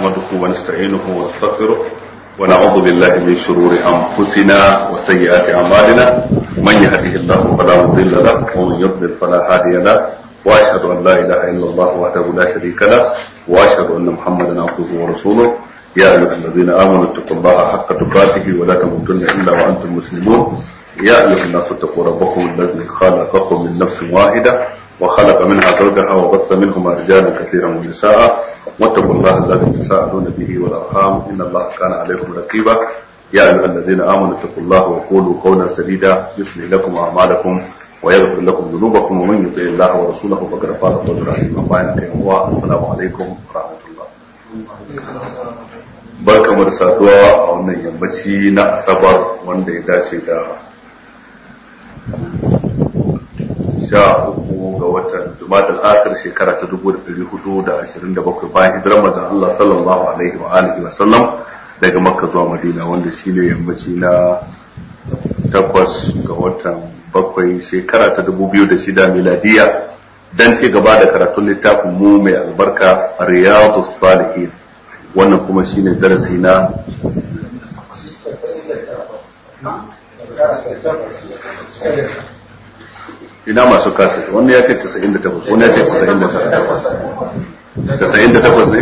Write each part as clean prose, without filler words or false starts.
نحمده ونستعينه ونستغفره ونعوذ بالله من شرور أنفسنا وسيئات أعمالنا من يهده الله فلا مضل له ومن يضلل فلا هادي له وأشهد أن لا إله إلا الله وحده لا شريك له وأشهد أن محمدا عبده ورسوله يا أيها الذين آمنوا اتقوا الله حق تقاته ولا تموتن إلا وأنتم مسلمون يا أيها الناس اتقوا ربكم الذي خلقكم من نفس واحدة وخلق منها زوجها وبث منهما رجالا كثيرا ونساء واتقوا الله الذي تساءلون به والأرحام إن الله كان عليكم رقيبا يا أيها الذين آمنوا اتقوا الله وقولوا قولا سديدا يصلح لكم أعمالكم ويغفر لكم ذنوبكم ومن يطع الله ورسوله فقد فاز فوزا عظيما. السلام عليكم ورحمة الله. barkamu da saduwa a wannan yammaci na asabar wanda ya dace da 13 ga watan Jumadal Akhir shekara ta 1427 bayan hijirar manzon Allah sallallahu alaihi wa alihi wa sallam daga Makka zuwa Madina, wanda shine yammaci na 8 ga watan 7 shekara ta 2006 miladiya, dan ci gaba da karatun littafin mu mai albarka Riyadus Salihin. Wannan kuma shine darasi na ina masu kasa, wannan ya ce 98, wannan ya ce 99. 98 ne?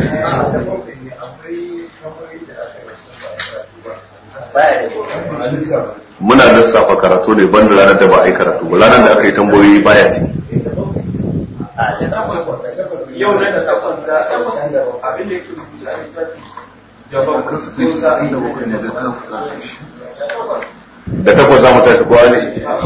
Muna lissafa karatu ne banda ranar da ba a yi karatu ba, ranar da aka yi tambayoyi baya ce. Yau ne da takwas abin da yake rubuta da takwas za mu tashi kowa ne?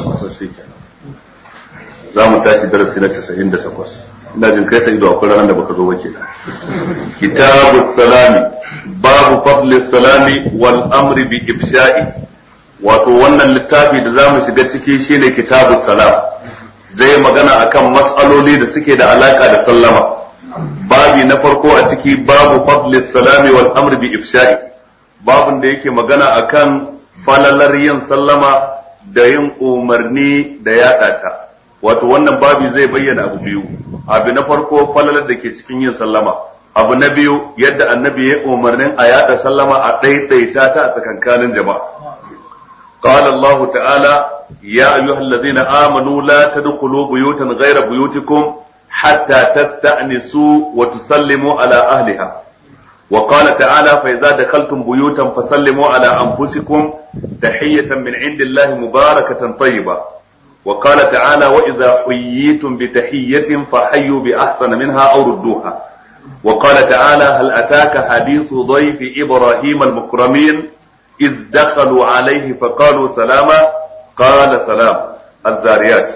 Za mu tashi darasi na 98. Ina jin kai sai akwai ranar da baka zo wake. Kitabu salami babu fadli salami wal amri bi ifsha'i. Wato wannan littafi da zamu shiga ciki shine kitabu salam, zai magana akan mas'aloli da suke da alaka da sallama. Babi na farko a ciki babu fadli salami wal amri bi ifsha'i, babun da yake magana akan falalar yin sallama da yin umarni da yaɗa ta. Wato wannan babi zai bayyana abu biyu. Abu na farko falalar da ke cikin yin sallama, abu na biyu yadda annabi ya umarnin a yaɗa sallama a ɗaiɗaita ta a tsakankanin jama'a. قال الله تعالى يا أيها الذين آمنوا لا تدخلوا بيوتا غير بيوتكم حتى تستأنسوا وتسلموا على أهلها. وقال تعالى فإذا دخلتم بيوتا فسلموا على أنفسكم تحية من عند الله مباركة طيبة. وقال تعالى وإذا حييتم بتحية فحيوا بأحسن منها أو ردوها. وقال تعالى هل أتاك حديث ضيف إبراهيم المكرمين إذ دخلوا عليه فقالوا سلاما قال سلام. الذاريات.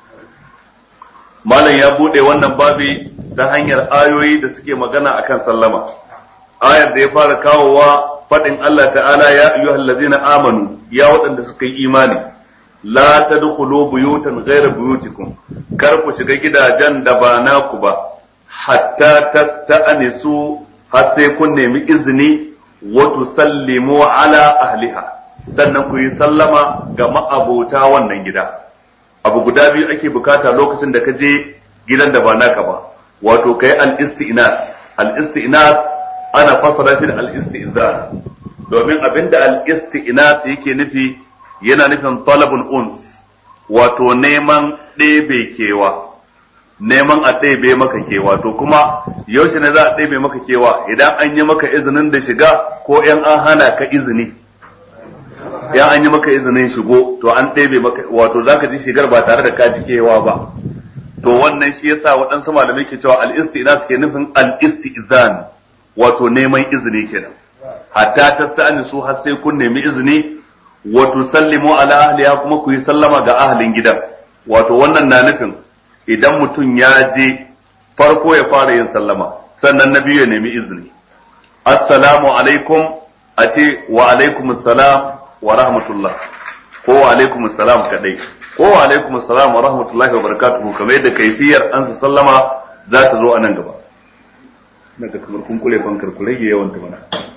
malam ya bude wannan babi ta hanyar ayoyi da suke magana akan sallama. Ayar da ya fara kawowa fadin Allah ta'ala ya ayyuhallazina amanu, ya waɗanda suka yi imani, la tadkhulu buyutan ghayra buyutikum, kar ku shiga gidajen da ba naku ba, hatta tasta'nisu, har sai kun nemi izini, wa tusallimu ala ahliha, sannan ku yi sallama ga ma'abota wannan gida. Abu guda biyu ake bukata lokacin da ka je gidan da ba naka ba, wato kai al-isti'nas. Al-isti'nas ana fassara shi da al-istizan, domin abinda al-isti'nas yake nufi yana nufin talabul uns, wato neman ɗebe kewa, neman a ɗebe maka kewa. To kuma yaushe ne za a ɗebe maka kewa? Idan an yi maka izinin da shiga ko in an hana ka izini. Ya an yi maka izinin shigo to an ɗebe maka, wato zaka ji shigar ba tare da ka ji kewa ba. To wannan shi yasa waɗansu malamai ke cewa al-isti'nas ke nufin al-istizan, wato neman izini kenan. Hatta tasta'nisu, har sai kun nemi izini, wa tusallimu ala ahliha, kuma ku yi sallama ga ahlin gidan. Wato wannan na nufin idan mutum ya je farko ya fara yin sallama, sannan na biyu ya nemi izini. Assalamu alaikum, a ce wa alaikumus salam wa rahmatullah, ko wa alaikumus salam kadai, ko wa alaikumus salam wa rahmatullahi wa barakatuhu, kamar yadda kaifiyar ansa sallama za ta zo a nan gaba. Ina ga kamar kun kule fankar ku rage yawan ta mana.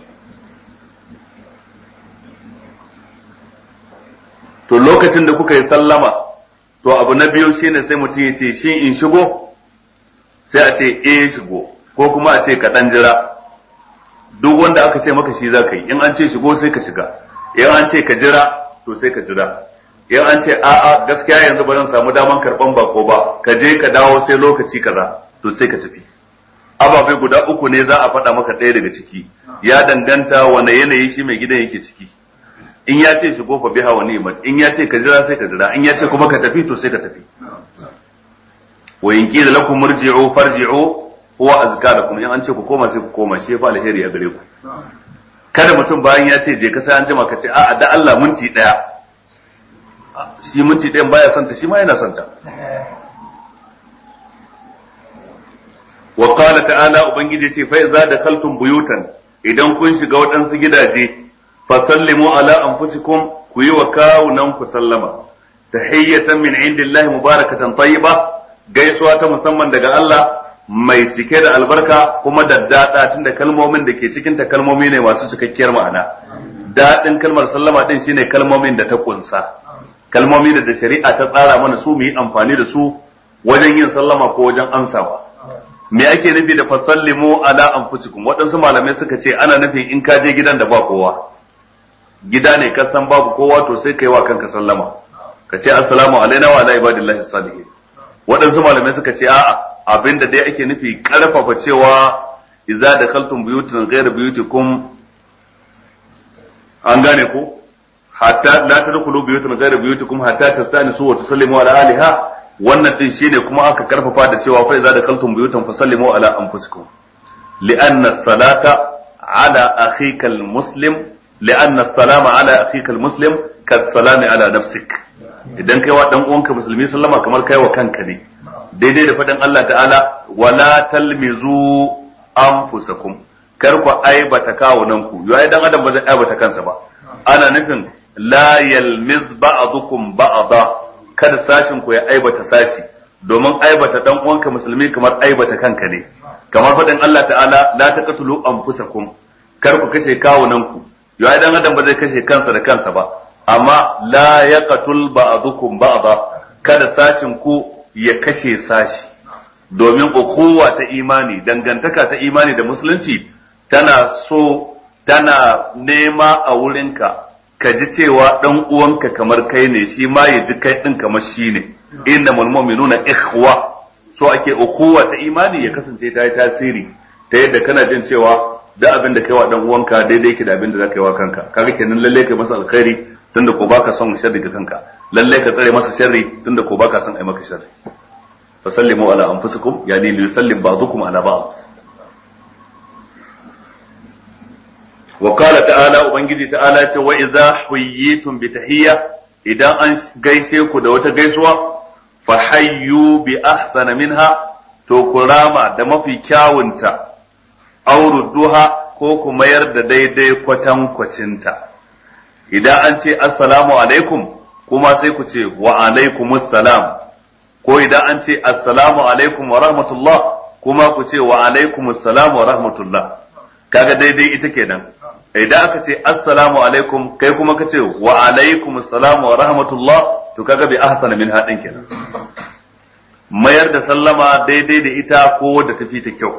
To lokacin da kuka yi sallama, to abu na biyu shine sai mutum ya ce shi in shigo, sai a ce shigo, ko kuma a ce ka dan jira. da aka ce maka shi za ka yi, in an ce shigo sai ka shiga, in an ce ka jira to sai ka jira, in an ce a'a gaskiya yanzu ba zan samu daman karban bako ba, ka je ka dawo sai lokaci kaza to sai ka tafi. Ababai guda uku ne za a faɗa maka ɗaya daga ciki, ya danganta wane yanayi shi mai gidan yake ciki. In ya ce shigo fa biha wa ni'mat, in ya ce ka jira sai ka jira, in ya ce kuma ka tafi to sai ka tafi. Wa in qila lakum murji'u farji'u huwa azka lakum, in an ce ku koma sai ku koma, shi fa alheri a gare ku. Kada mutum bayan ya ce je ka sai an jima ka ce a'a da Allah minti daya, shi minti ɗayan baya santa, shi ma yana santa. Wa qala ta'ala, ubangiji ce fa idza dakhaltum buyutan, idan kun shiga waɗansu gidaje, fa sallimu ala anfusikum, ku yi wa kawunan ku sallama. Tahiyyatan min indillahi mubarakatan tayyiba, gaisuwa ta musamman daga Allah mai cike da albarka kuma da daɗa, tunda kalmomin da ke cikin ta kalmomi ne masu cikakkiyar ma'ana. Daɗin kalmar sallama din shine kalmomin da ta kunsa, kalmomi da shari'a ta tsara mana su mu yi amfani da su wajen yin sallama ko wajen amsawa. Me ake nufi da fasallimu ala anfusikum? Waɗansu malamai suka ce ana nufin in ka je gidan da ba kowa, gida ne ka san babu kowa, to sai kai wa kanka sallama, ka ce assalamu alaina wa ala ibadillahi salihin. Waɗansu malamai suka ce a'a, abinda dai ake nufi karfafa cewa idza dakhaltum buyutan ghayra buyutikum, an gane ko, hatta la tadkhulu buyutan ghayra buyutikum hatta tastanisu wa tusallimu ala aliha. Wannan din shine kuma aka karfafa da cewa fa idza dakhaltum buyutan fasallimu ala anfusikum, li'anna as-salata ala akhika al-muslim, li'anna as-salama ala akhika al-muslim kas-salami ala nafsik. Idan kai wa dan uwanka musulmi sallama kamar kai wa kanka ne, daidai da faɗin Allah ta'ala wala talmizu anfusakum, kar ku aibata kawunanku. Yayi dan adam ba zai aibata kansa ba, ana nufin la yalmiz ba'dukum ba'da, kada sashin ku ya aibata sashi, domin aibata dan uwanka musulmi kamar aibata kanka ne. Kamar faɗin Allah ta'ala la taqtulu anfusakum, kar ku kashe kawunanku. Yayi dan adam ba zai kashe kansa da kansa ba, amma la yaqtul ba'dukum ba'da, kada sashin ku ya kashe sashi, domin ukhuwa ta imani, dangantaka ta imani da musulunci tana so, tana nema a wurinka ka ji cewa dan uwanka kamar kai ne, shi ma ya ji kai din kamar shi ne. Innamal mu'minuna ikhwa, so ake ukhuwa ta imani ya kasance ta yi tasiri ta yadda kana jin cewa da abin da kai wa dan uwanka daidai yake da abin da zaka yi wa kanka. Kaga kenan lalle kai masa alkhairi tunda ko baka son sharri ga kanka, lalle ka tsare masa sharri tunda ko baka son ai maka sharri. Fa sallimu ala anfusikum, yani li yusallim ba'dukum ala ba'd. Wa qala ta'ala, ubangiji ta'ala ce wa idza huyyitum bi tahiyya, idan an gaishe ku da wata gaisuwa, fa hayyu bi ahsana minha, to ku rama da mafi kyawunta, aw rudduha, ko ku mayar da daidai kwatankwacinta. Idan an ce assalamu alaikum, kuma sai ku ce wa alaikumus salam, ko idan an ce assalamu alaikum wa rahmatullah, kuma ku ce wa alaikumus salam wa rahmatullah. Kaga daidai ita kenan. Idan aka ce assalamu alaikum, kai kuma ka ce wa alaikumus salam wa rahmatullah, to kaga bi ahsana min hadin kenan. Mayar da sallama daidai da ita ko wadda tafi ta kyau.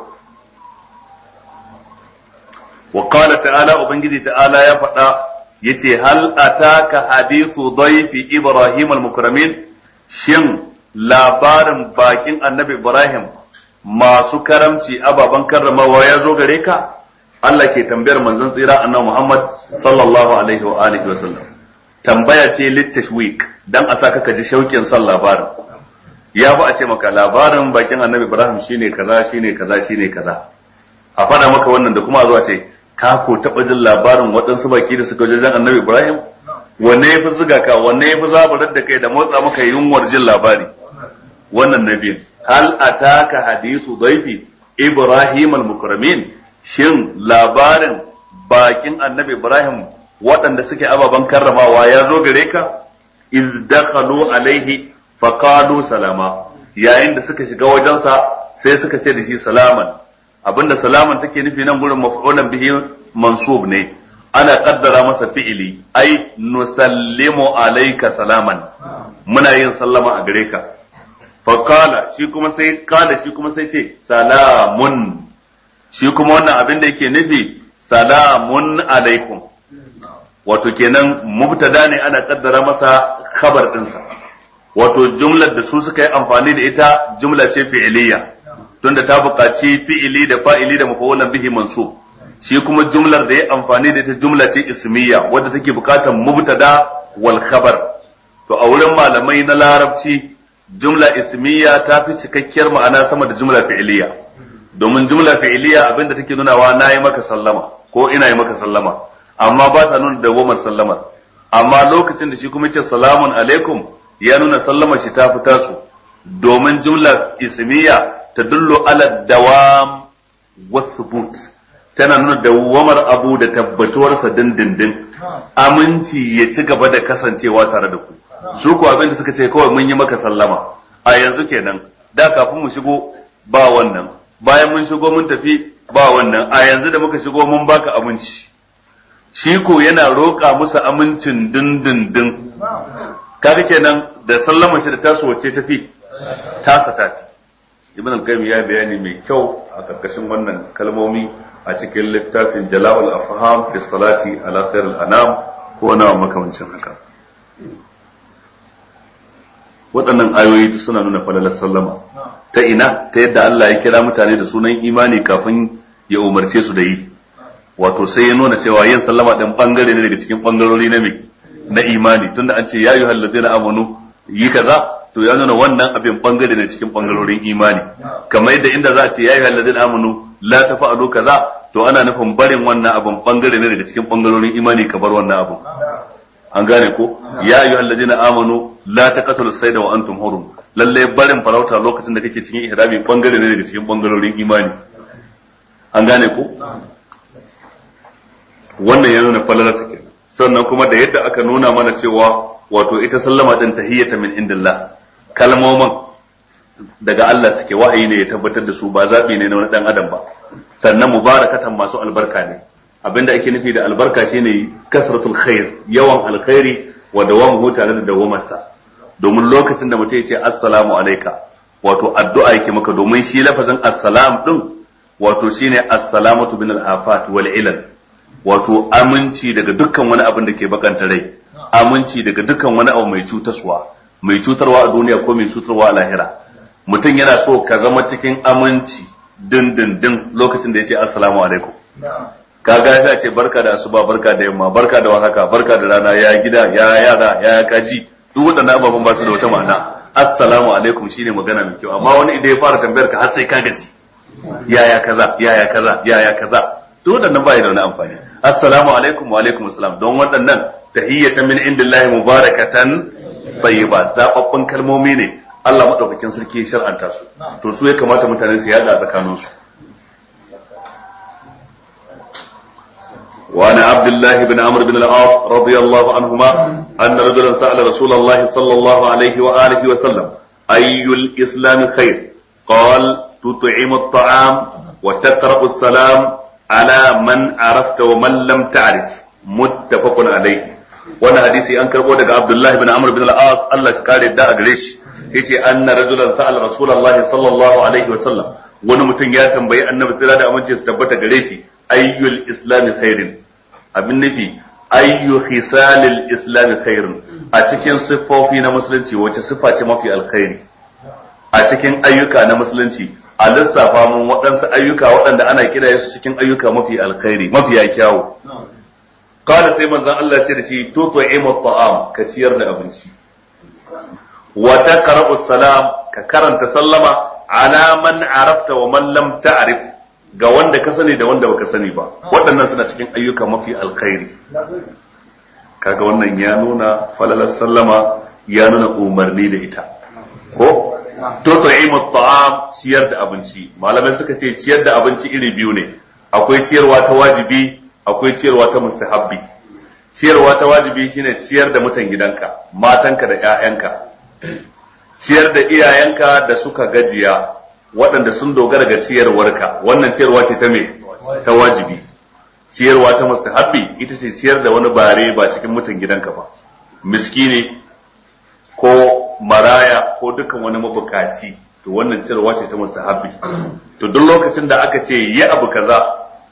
Wa qala ta'ala, ubangiji ta'ala ya faɗa yace hal ataka hadithu dhayfi ibrahim al-mukramin, shin labarin bakin annabi ibrahim masu karamci ababan karramawa ya zo gare ka? Allah ke tambayar manzon tsira annabi Muhammad sallallahu alaihi wa alihi wa sallam. Tambaya ce littashwik, dan a saka ka ji shauƙin son labarin. Ya ba a ce maka labarin bakin annabi ibrahim shine kaza shine kaza shine kaza, a faɗa maka wannan da kuma zuwa ce ka ko taɓa jin labarin waɗansu baki da suka wajen annabi Ibrahim? Wanne ya fi zuga ka, wanne ya fi zaburar da kai da motsa maka yunwar jin labari? Wannan nabiyin. Hal ataka hadithu dhayfi Ibrahim al-mukramin, shin labarin bakin annabi Ibrahim waɗanda suke ababen karramawa ya zo gare ka? Iz dakhalu alaihi faqalu salama, yayin da suka shiga wajensa sai suka ce da shi salaman. Abinda salaman take nufi nan gurin maf'ulan bihi mansub ne, ana kaddara masa fi'ili, ai nusallimu alayka salaman, muna yin sallama a gare ka. Fa qala, shi kuma sai ce salamun, shi kuma wannan abin da yake nufi salamun alaikum, wato kenan mubtada ne ana kaddara masa khabar dinsa, wato jumlar da su suka yi amfani da ita jumla ce fi'iliya tunda ta buƙaci fi'ili da fa'ili da mafa'ulan bihi mansub, shi kuma jumlar da ya amfani da ita jumla ce ismiya wadda take buƙatar mubtada wal khabar. To a wurin malamai na larabci jumla ismiya ta fi cikakkiyar ma'ana sama da jumla fi'iliya, domin jumla fi'iliya abinda take nunawa na yi maka sallama ko ina yi maka sallama, amma ba ta nuna dawamar sallamar. Amma lokacin da shi kuma ce salamun alaikum ya nuna sallamar shi ta fita su, domin jumla ismiya ta dullo ala dawam wasubut, tana nuna dawamar abu da tabbatuwarsa dindindin, aminci ya ci gaba da kasancewa tare da ku. Su ku abin da suka ce kawai mun yi maka sallama a yanzu kenan, da kafin mu shigo ba wannan, bayan mun shigo mun tafi ba wannan, a yanzu da muka shigo mun baka aminci. Shi ko yana roƙa musu amincin dindindin. Kaga kenan da sallama shi da taso wacce tafi tasa tafi. Ibn al-Qayyim ya bayani mai kyau a karkashin wannan kalmomi a cikin littafin Jala'ul Afham fi salati ala khairil anam ko na makamancin haka. Waɗannan ayoyi suna nuna falalar sallama ta ina, ta yadda Allah ya kira mutane da sunan imani kafin ya umarce su da yi, wato sai ya nuna cewa yin sallama ɗin ɓangare ne daga cikin ɓangarori na imani, tunda an ce ya yi halladina amanu yi kaza, to ya nuna wannan abin ɓangare ne cikin ɓangarorin imani, kamar yadda inda za a ce ya yi halladina amanu la ta fa'alu kaza, to ana nufin barin wannan abin ɓangare ne daga cikin ɓangarorin imani ka bar wannan abin. An gane ko ya ayyuhal ladina amanu la taqtulu sayda wa antum hurum, lalle barin farauta lokacin da kake cikin ihrami bangare ne daga cikin bangarorin imani. An gane ko wannan ya nuna falalarsa kenan. Sannan kuma da yadda aka nuna mana cewa wato ita sallama din tahiyyata min indillah, kalmomin daga Allah suke, wahayi ne ya tabbatar da su, ba zabi ne na wani dan adam ba. Sannan mubarakatan masu albarka ne, abinda ake nufi da albarka shine kasratul khair, yawan alkhairi wa dawamuhu tare da dawamarsa. Domin lokacin da mutum ya ce assalamu alayka, wato addu'a yake maka, domin shi lafazin assalam din wato shine assalamatu min al-afat wal ilal, wato aminci daga dukkan wani abin da ke bakanta rai, aminci daga dukkan wani abu mai cutarwa, mai cutarwa a duniya ko mai cutarwa a lahira. Mutum yana so ka zama cikin aminci dindindin lokacin da ya ce assalamu alaikum. Kaga ya ce barka da asuba, barka da yamma, barka da warhaka, barka da rana, ya gida, ya yara, ya kaji, duk waɗannan ababen ba su da wata ma'ana. Assalamu alaikum shine magana mai kyau, amma wani idan ya fara tambayar ka har sai ka gaji, yaya kaza, yaya kaza, yaya kaza, duk waɗannan ba ya da wani amfani. Assalamu alaikum wa alaikum assalam, don waɗannan tahiyyatan min indillahi mubarakatan tayyiba, zababbun kalmomi ne Allah madaukakin sarki ya shar'anta su, to su ya kamata mutane su yada tsakaninsu. وعن عبد الله بن عمرو بن العاص رضي الله عنهما أن رجلا سأل رسول الله صلى الله عليه وآله وسلم أي الإسلام خير؟ قال تطعم الطعام وتقرأ السلام على من عرفت ومن لم تعرف، متفق عليه. وانا حديثي أنكر ودك عبد الله بن عمرو بن العاص الله شكال الداء قريش يتي أن رجلا سأل رسول الله صلى الله عليه وسلم ونمتن ياتم بي أن بسرادة أمنشي استبت قريشي ayyul islami khairin, abin nufi ayyu khisalil islami khairin, a cikin siffofi na musulunci wace siffa ce mafi alkhairi a cikin ayyuka na musulunci, a lissafa mun waɗansu ayyuka waɗanda ana kira su cikin ayyuka mafi alkhairi, mafiya kyawu. Kada sai manzon Allah ce da shi tutu'imu ta'am, ka ciyar da abinci, wa taqra'u salam, ka karanta sallama ala man arafta wa man lam ta'rif, ga wanda ka sani da wanda baka sani ba. Waɗannan suna cikin ayyuka mafi alkhairi. Kaga wannan ya nuna falalar sallama, ya nuna umarni da ita ko tutu'imu ta'am, ciyar da abinci. Malamai suka ce ciyar da abinci iri biyu ne, akwai ciyarwa ta wajibi, akwai ciyarwa ta mustahabbi. Ciyarwa ta wajibi shine ciyar da mutan gidanka, matanka da ƴaƴanka, ciyar da iyayenka da suka gajiya, waɗanda sun dogara ga ciyarwarka, wannan ciyarwa ce ta me? Ta wajibi. Ciyarwa ta mustahabbi ita ce ciyar da wani bare ba cikin mutan gidanka ba, miskini ko maraya ko dukkan wani mabukaci, to wannan ciyarwa ce ta mustahabbi. To duk lokacin da aka ce yi abu kaza,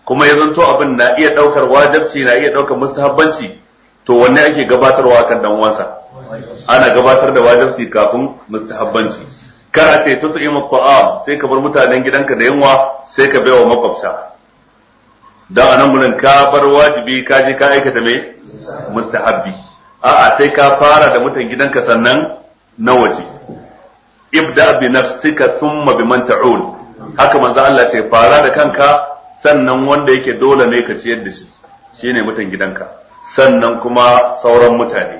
kuma ya zanto abin na iya daukar wajibci na iya daukar mustahabbanci, to wanne ake gabatarwa kan dan uwansa? Ana gabatar da wajibci kafin mustahabbanci. Kar a ce tut'imu ta'am sai ka bar mutanen gidanka da yunwa sai ka baiwa makwabta, dan anan gurin ka bar wajibi ka je ka aikata me mustahabbi. A'a, sai ka fara da mutan gidanka sannan na waje. Ibda bi nafsika thumma biman ta'ul, haka manzo Allah ce fara da kanka sannan wanda yake dole ne ka ciyar da shi shine mutan gidanka, sannan kuma sauran mutane.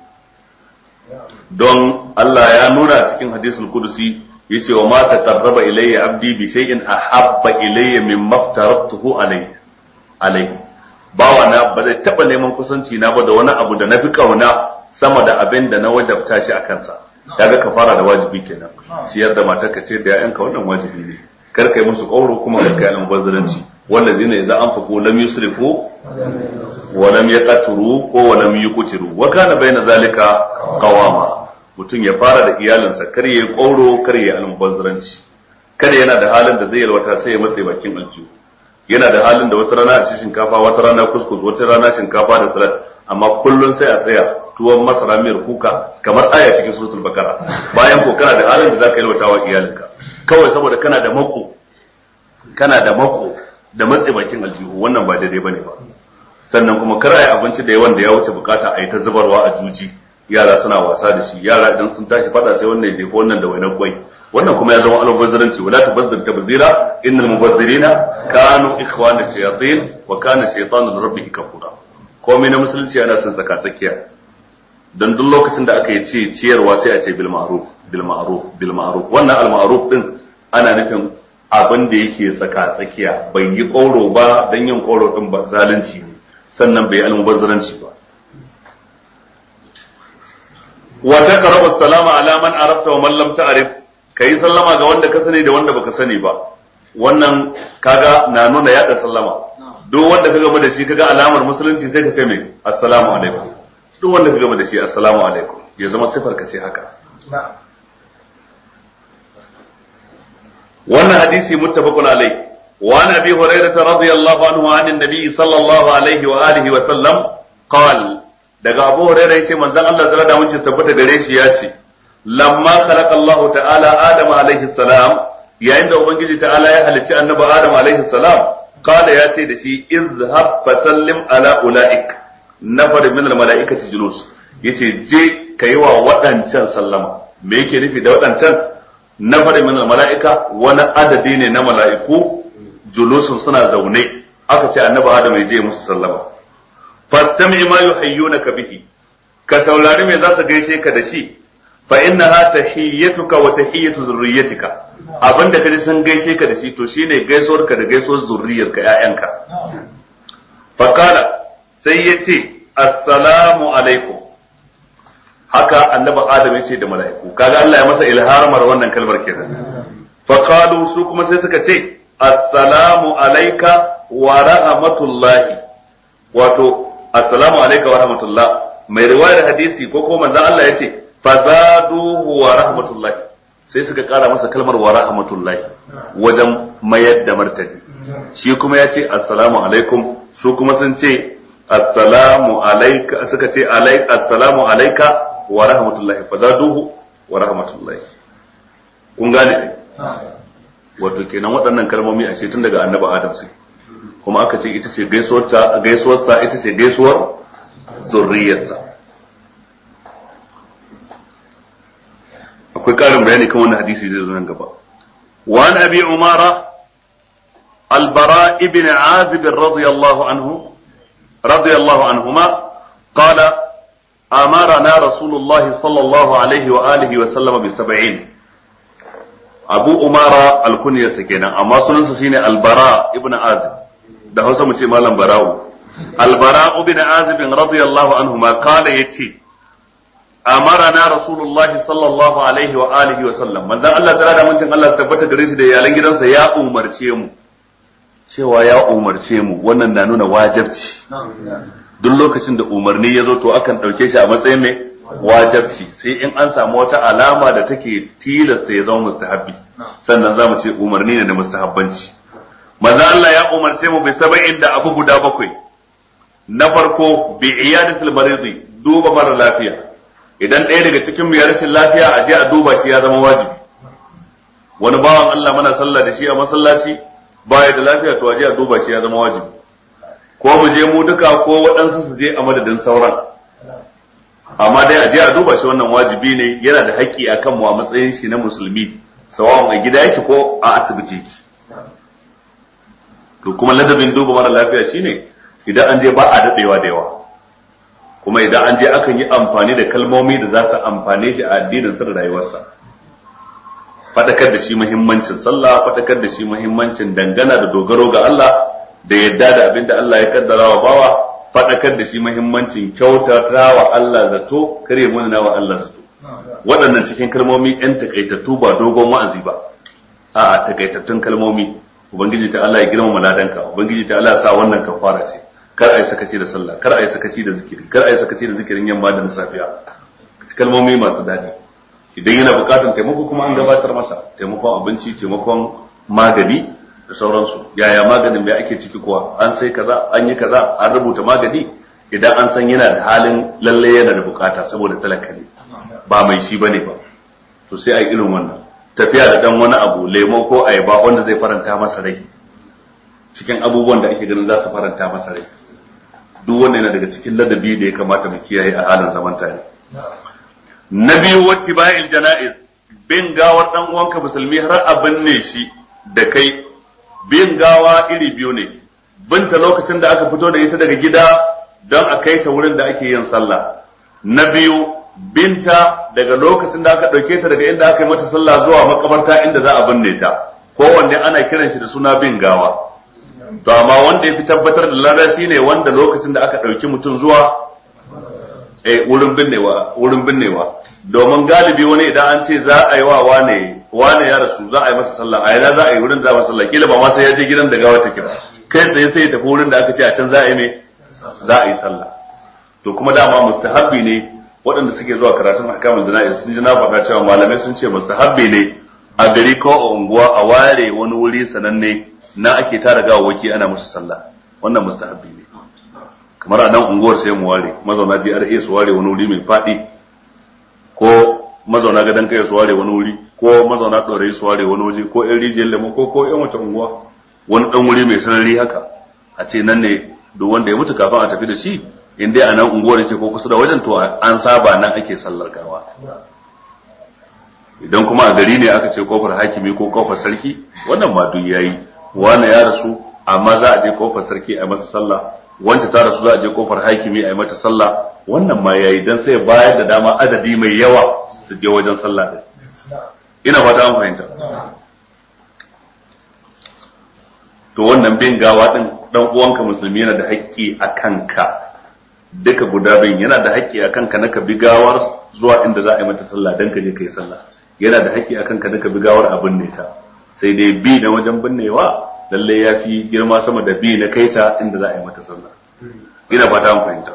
Don Allah ya nuna cikin hadisul qudusi yace wa ma taqarraba ilayya abdi bi shay'in ahabba ilayya mimma aftaratuhu alayhi. Bawa na ba zai taba neman kusanci na ba da wani abu da nafi kauna sama da abin da na wajabta shi a kansa. Kaga ka fara da wajibi kenan. Ciyar da matarka ce da ƴaƴanka wannan wajibi ne. Kar kai musu kauro kuma kar kai almubazzaranci. Wanda zai ne za an faku lam yusrifu wa lam yaqturu ko wa lam yuqtiru wa kana baina zalika qawama. Mutum ya fara da iyalinsa, kar yayi kauro, kar yayi almubazzaranci. Kada yana da halin da zai yalwata sai ya matse bakin aljihu. Yana da halin da wata rana a ci shinkafa, wata rana kuskus, wata rana shinkafa da salat, amma kullun sai a tsaya tuwon masara miyar kuka kamar aya cikin suratul bakara. Bayan ko kana da halin da zaka yalwata wa iyalinka, kawai saboda kana da mako da matse bakin aljihu, wannan ba daidai bane ba. Sannan kuma kar ayi abinci da yawan da ya wuce bukata a yi ta zubarwa a juji, yara suna wasa da shi, yara idan sun tashi fada sai wannan ya jefa wannan da wainar kwai, wannan kuma ya zama almubazzaranci. Wala tubazzir tabzira innal mubazzirina kanu ikhwana shayatin wa kana shaytanu lirabbih kafura. Komai na musulunci yana son tsaka tsakiya, dan duk lokacin da aka yi ce ciyarwa sai a ce bil ma'ruf bil ma'ruf bil ma'ruf. Wannan al ma'ruf din ana nufin abin da yake tsaka tsakiya, bai yi kauro ba, dan yin kauro din ba zalunci ne, sannan bai almubazzaranci ba. wa taqrabu as-salama ala man arafta wa man lam ta'rif, kai sallama ga wanda ka sani da wanda baka sani ba. Wannan kaga na nuna yada sallama. Duk wanda ka gaba da shi kaga alamar musulunci sai ka ce mai assalamu alaikum. Duk wanda ka gaba da shi assalamu alaikum, ya zama sifar ka ce haka. wannan hadisi muttafaqun alayh wa an abi hurairah radiyallahu anhu an annabi sallallahu alaihi wa alihi wa sallam qala, daga abu hurairah yace manzon Allah sallallahu alaihi wa sallam tabbata gare shi yace lamma khalaqa Allah ta'ala Adam alaihi salam, yayin da ubangiji ta'ala ya halicci annabi Adam alaihi salam, qala yace da shi izhab fasallim ala ulaik nafar min al malaikati julus, yace je kai wa wadancan sallama. Me yake nufi da wadancan? Nafar min al malaika wani adadi ne na mala'iku julusun suna zaune, aka ce annabi Adam ya je musu sallama. Fastami ma yuhayyunaka bihi, ka saurari me za su gaishe ka da shi, fa innaha tahiyyatuka wa tahiyyatu zurriyyatika, abinda kaji sun gaishe ka da shi to shine gaisuwar ka da gaisuwar zurriyarka, ƴaƴanka. Fa qala, sai yace assalamu alaikum, haka annabi Adam yace da mala'iku, kaga Allah ya masa ilhamar wannan kalmar kenan. Fa qalu, su kuma sai suka ce assalamu alayka wa rahmatullahi, wato assalamu alayka wa rahmatullah. Mai riwayar hadisi ko kuma manzon Allah yace fazaduhu wa rahmatullahi, sai suka kara masa kalmar wa rahmatullahi wajen mayar da martani. Shi kuma yace assalamu alaikum, su kuma sun ce assalamu alayka, suka ce assalamu alayka wa rahmatullahi, fazaduhu wa rahmatullahi. Kun gane? Wato kenan waɗannan kalmomi a tun daga annabi Adam sai, kuma aka ce ita ce gaisuwarsa ita ce gaisuwar zurriyarsa. akwai ƙarin bayani kan wannan hadisi zai zo nan gaba. Wa an abi umara al-bara ibn azib radiyallahu anhuma qala amarna rasulullah sallallahu alaihi wa alihi wa sallam bi 70. Abu Umara al-kunyarsa kenan, amma sunansa shine al-bara ibn azib, da Hausa mu ce malam bara'u. Al-bara ibn azib radiyallahu anhuma qala yace amarana rasulullahi sallallahu alaihi wa alihi wa sallam, manzon Allah tare da mutum Allah tabbata gare shi da iyalan gidansa ya umarce mu, cewa ya umarce mu, wannan na nuna wajibci. Duk lokacin da umarni ya zo to akan dauke shi a matsayin mai wajibci, sai in an samu wata alama da take tilasta ya zama mustahabbi, sannan zamu ce umarni ne da mustahabbanci. manzo Allah ya umarce mu bi sab'in da abu guda bakwai. Na farko bi iyadatul maridi, duba mara lafiya. Idan ɗaya daga cikin mu ya rashin lafiya a je a duba shi ya zama wajibi. Wani bawan Allah mana sallah da shi a masallaci baya da lafiya to a je a duba shi ya zama wajibi. Ko mu je mu duka ko waɗansu su je a madadin sauran. Amma dai a je a duba shi wannan wajibi ne, yana da haƙƙi akan mu a matsayin shi na musulmi, sawawan a gida yake ko a asibiti yake. To kuma ladabin duba mara lafiya shine idan an je ba a dadewa da yawa, kuma idan an je akan yi amfani da kalmomi da za su amfane shi a addinin sa da rayuwarsa. Fadakar da shi muhimmancin sallah, fadakar da shi muhimmancin dangana da dogaro ga Allah da yadda da abin da Allah ya kaddara wa bawa, fadakar da shi muhimmancin kyautata wa Allah zato, kare munana wa Allah zato. Waɗannan cikin kalmomi ɗan takaitattu ba dogon wa'azi ba, a takaitattun kalmomi. Ubangiji ta Allah ya girmama ladanka, Ubangiji ta Allah ya sa wannan kafara ce, kar a yi sakaci da sallah, kar a yi sakaci da zikiri, kar a yi sakaci da zikirin yamma da na safiya. Kalmomi masu daɗi. Idan yana buƙatar taimako kuma an gabatar masa, taimakon abinci, taimakon magani da sauransu. Yaya maganin mai ake ciki kuwa? An sai kaza, an yi kaza, an rubuta magani. Idan an san yana da halin lalle yana da buƙata saboda talaka ne, ba mai shi bane ba. To sai a yi irin wannan. Tafiya da dan wani abu, lemo ko ayaba wanda zai faranta masa rai, cikin abubuwan da ake ganin za su faranta masa rai. Duk wanda yana daga cikin ladabi da ya kamata mu kiyaye a halin zaman tare. Na biyu, wattiba'il jana'iz, bin gawar dan uwanka musulmi har a binne shi da kai. Bin gawa iri biyu ne, binta lokacin da aka fito da ita daga gida don a kai ta wurin da ake yin sallah. Na biyu, binta daga lokacin da aka ɗauke ta daga inda aka yi mata sallah zuwa makabarta inda za a binne ta, kowanne ana kiran shi da suna bin gawa. To amma wanda ya fi tabbatar da lada shi ne wanda lokacin da aka ɗauki mutum zuwa wurin binnewa, domin galibi wani idan an ce za a yi wa wane ya rasu za a yi masa sallah, a yana za a yi wurin da za a masa sallah, kila ba ma sai ya je gidan da gawa take ba, kai tsaye sai ya tafi wurin da aka ce a can za a yi me za a yi sallah. To kuma dama mustahabbi ne waɗanda suke zuwa karatun ahkamul jana'iz sun ji na faɗa cewa malamai sun ce mustahabbi ne a gari ko a unguwa a ware wani wuri sananne na ake tara gawawwaki ana musu sallah, wannan mustahabbi ne. Kamar a nan unguwar sai mu ware, mazauna GRA su ware wani wuri mai faɗi, ko mazauna gadon kai su ware wani wuri, ko mazauna ɗorayi su ware wani waje, ko ƴan rijiyar lemo ko ƴan wata unguwa wani ɗan wuri mai sarari haka, a ce nan ne duk wanda ya mutu kafin a tafi da shi in dai a nan unguwar yake ko kusa da wajen to an saba nan ake sallar gawa. Idan kuma a gari ne aka ce kofar hakimi ko kofar sarki, wannan ma duk yayi, wani ya rasu amma za a je kofar sarki a masa sallah, wanda ta rasu za a je kofar hakimi a mata sallah, wannan ma yayi dan sai bayar da dama adadi mai yawa su je wajen sallah din. Ina fata an fahimta. To wannan bin gawa din dan uwanka musulmi yana da haƙƙi a kanka. Duka guda bin yana da haƙƙi a kanka na ka bi gawar zuwa inda za a yi mata sallah dan ka je kai sallah. Yana da haƙƙi a kanka na ka bi gawar a binne ta. Sai dai bi na wajen binnewa lalle ya fi girma sama da bi na kai ta inda za a yi mata sallah. Ina fata an fahimta.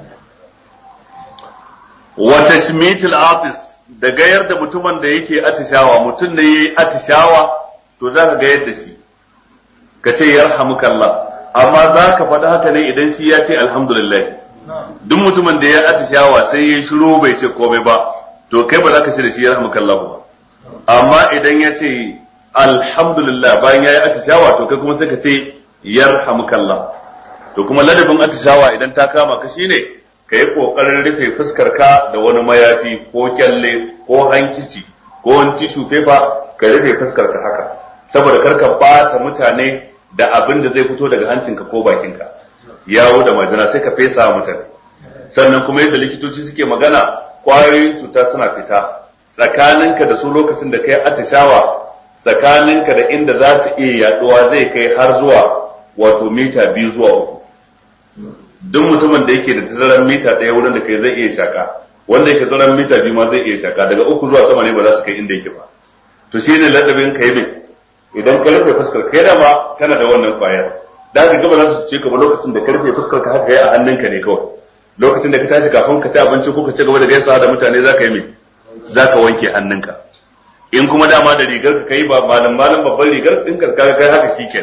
Wa tashmitul atis, da gayar da mutumin da yake atishawa, mutum ne yayi atishawa to za ka gayar da shi ka ce yarhamukallah, amma za ka faɗa haka ne idan shi ya ce alhamdulillah. Duk mutumin da ya atishawa sai ya shiru bai ce komai ba, to kai ba za ka ce da shi yarhamukallah ba. Amma idan ya ce alhamdulillah bayan ya yi atishawa to kai kuma sai ka ce yarhamukallah. To kuma ladabin atishawa idan ta kama ka shine ka yi kokarin rufe fuskar ka da wani mayafi ko kyalle ko hankici ko wani tishu paper, ka rufe fuskar ka haka saboda karka bata mutane da abin da zai fito daga hancinka ko bakinka, yawo da majina sai ka fesa wa mutane. Sannan kuma yadda likitoci suke magana, kwayoyin cuta suna fita tsakaninka da su lokacin da kai atishawa, tsakaninka da inda za su iya yaduwa zai kai har zuwa wato mita 2 zuwa 3. Duk mutumin da yake da tazaran mita 1 wurin da kai zai iya shaka, wanda yake tazaran mita 2 ma zai iya shaka, daga 3 zuwa sama ne ba za su kai inda yake ba. To shine ladabin kai ne idan ka rufe fuskar kai da ma kana da wannan kwayar, da ka gaba za su ce ka ba lokacin da ka rufe fuskar ka haka a hannunka ne kawai. Lokacin da ka tashi kafin ka ci abinci ko ka ci gaba da gaisawa da mutane za ka yi mai, za ka wanke hannunka. In kuma dama da rigar ka kai ba malam babban rigar din ka kai haka shikenan,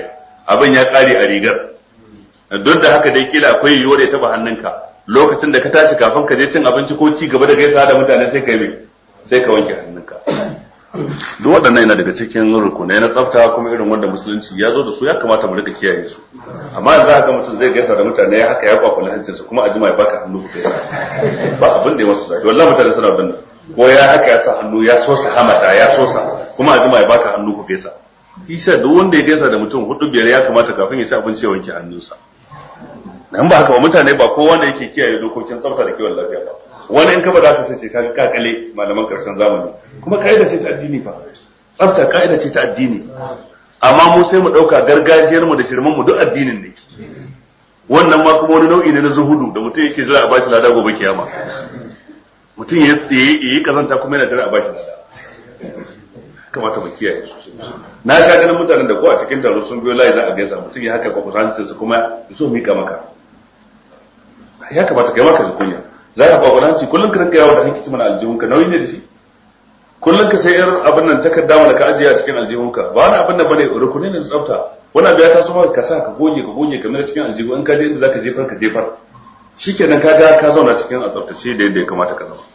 abin ya kare a rigar duk da haka dai kila akwai yiwuwar ya taba hannunka lokacin da ka tashi kafin ka je cin abinci ko ci gaba da gaisa da mutane sai ka yi sai ka wanke hannunka duk waɗannan yana daga cikin rukunai na tsafta kuma irin wanda musulunci ya zo da su ya kamata mu rika kiyaye su amma yanzu haka mutum zai gaisa da mutane ya haka ya kwakwale hancinsa kuma a jima ya baka hannu ku gaisa ba abin da ya masu zafi wallahi mutane suna wannan ko ya haka ya sa hannu ya sosa hamata ya sosa kuma a jima ya baka hannu ku gaisa kisa duk wanda ya gaisa da mutum 4-5 ya kamata kafin ya ci abinci ya wanke hannunsa nan ba haka ba mutane ba kowa ne yake kiyaye dokokin tsafta da kiwon lafiya ba wani in ka ba za ka sace ka kakale malaman karshen zamani kuma ka'ida ce ta addini fa tsafta ka'ida ce ta addini amma mu sai mu dauka gargajiyar mu da shirman mu duk addinin ne wannan ma kuma wani nau'i ne na zuhudu da mutum yake jira a bashi lada gobe kiyama mutum ya tsaye yi kazanta kuma yana jira a bashi lada kamata mu kiyaye na sha ganin mutanen da ko a cikin taro sun biyo layi za a gaisa mutum ya haka kwakwasancin su kuma so mika maka ya kamata kai maka kunya za ka kwakwalanci kullum ka rinka yawo da hankici mana aljihunka nauyi ne da shi kullum ka sai yar abin nan takarda mana ka ajiye a cikin aljihunka ba wani abin da bane rukunin da tsafta wannan biya ta suma ka sa ka goge kamar cikin aljihu in ka je inda zaka jefar ka jefar shikenan ka ga ka zauna cikin a tsaftace da yadda ya kamata ka zama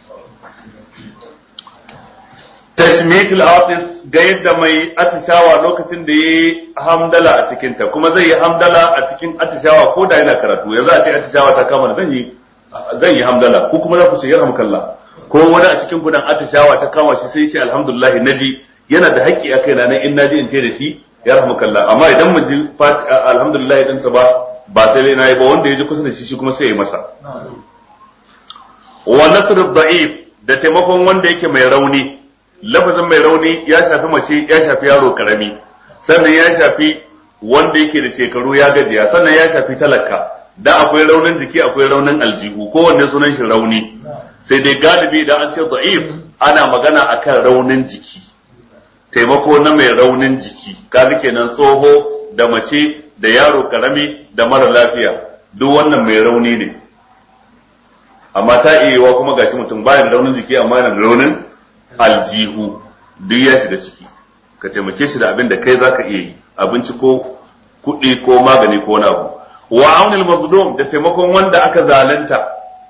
tashmitul atis ga yadda mai atishawa lokacin da yayi hamdala a cikin ta kuma zai yi hamdala a cikin atishawa ko da yana karatu yanzu a ce atishawa ta kama zan yi hamdala ko kuma za ku ce yarhamukallah ko wani a cikin gudan atishawa ta kama shi sai ce alhamdulillah naji yana da haƙƙi a kaina nan in naji in ce da shi yarhamukallah amma idan mun ji alhamdulillah din sa ba sai na yi ba wanda ya ji kusa da shi kuma sai ya yi masa wa nasr da'if da taimakon wanda yake mai rauni lafazin mai rauni ya shafi mace ya shafi yaro karami sannan ya shafi wanda yake da shekaru ya gajiya sannan ya shafi talaka da akwai raunin jiki akwai raunin aljihu kowanne sunan shi rauni sai dai galibi idan an ce da'if ana magana akan raunin jiki taimako na mai raunin jiki kaga kenan tsoho da mace da yaro karami da mara lafiya duk wannan mai rauni ne amma ta iya kuma gashi mutum bayan raunin jiki amma yana da raunin aljihu duk ya shiga ciki ka taimake shi da abin da kai zaka iya yi abinci ko kuɗi ko magani ko wani abu wa aunil mazlum da taimakon wanda aka zalunta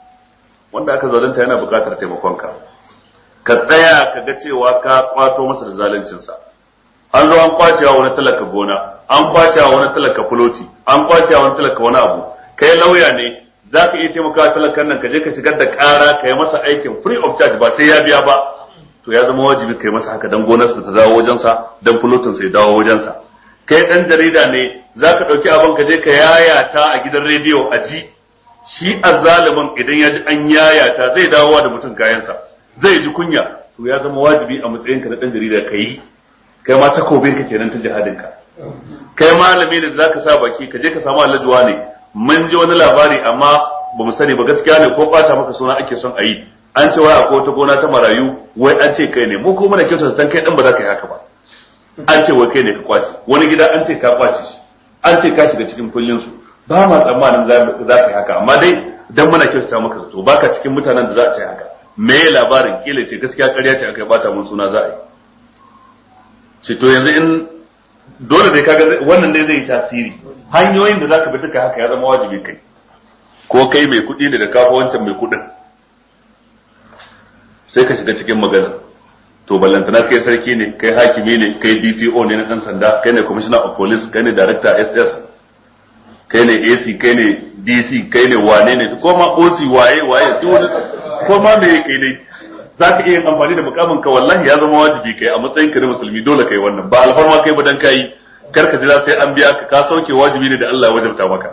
yana buƙatar taimakon ka tsaya ka ga cewa ka kwato masa da zaluncinsa an zo an kwacewa wani talaka gona an kwacewa wani talaka fuloti an kwacewa wani talaka wani abu kai lauya ne zaka iya taimakawa talakan nan ka je ka shigar da ƙara ka yi masa aikin free of charge ba sai ya biya ba to ya zama wajibi kai masa haka dan gonarsa ta dawo wajensa dan fulotin sai dawo wajensa kai dan jarida ne zaka dauki abin ka je ka yayata a gidan rediyo a ji shi azzalimin idan ya ji an yayata zai dawowa da mutum kayansa zai ji kunya to ya zama wajibi a matsayin ka na dan jarida kai ma takobin ka kenan ta jihadin ka kai malami ne da zaka sa baki ka je ka samu allajuwa ne mun ji wani labari amma bamu sani ba gaskiya ne ko bata maka suna ake son a yi an ce wai akwai wata gona ta marayu wai an ce kai ne mu ko muna kyautar san kai dan ba za ka yi haka ba an ce wai kai ne ka kwace wani gida an ce ka kwace shi an ce ka shiga cikin kullun su ba ma tsammanin za ka yi haka amma dai dan muna kyautata maka zato baka cikin mutanen da za a ce haka me labarin kila ce gaskiya ƙarya ce aka bata mun suna za a yi ce to yanzu in dole dai kaga wannan ne zai yi tasiri hanyoyin da zaka bi duka haka ya zama wajibi kai ko kai mai kuɗi ne da kafa wancan mai kuɗin sai ka shiga cikin magana to ballantana kai sarki ne kai hakimi ne kai DPO ne na ɗan sanda kai ne commissioner of police kai ne director SS kai ne AC kai ne DC kai ne wane ne ko ma OC waye duk wani ko ma me kai dai zaka iya yin amfani da mukamin ka wallahi ya zama wajibi kai a matsayin ka na musulmi dole kai wannan ba alfarma kai ba dan kai kar ka jira sai an biya ka sauke wajibi ne da Allah ya wajabta maka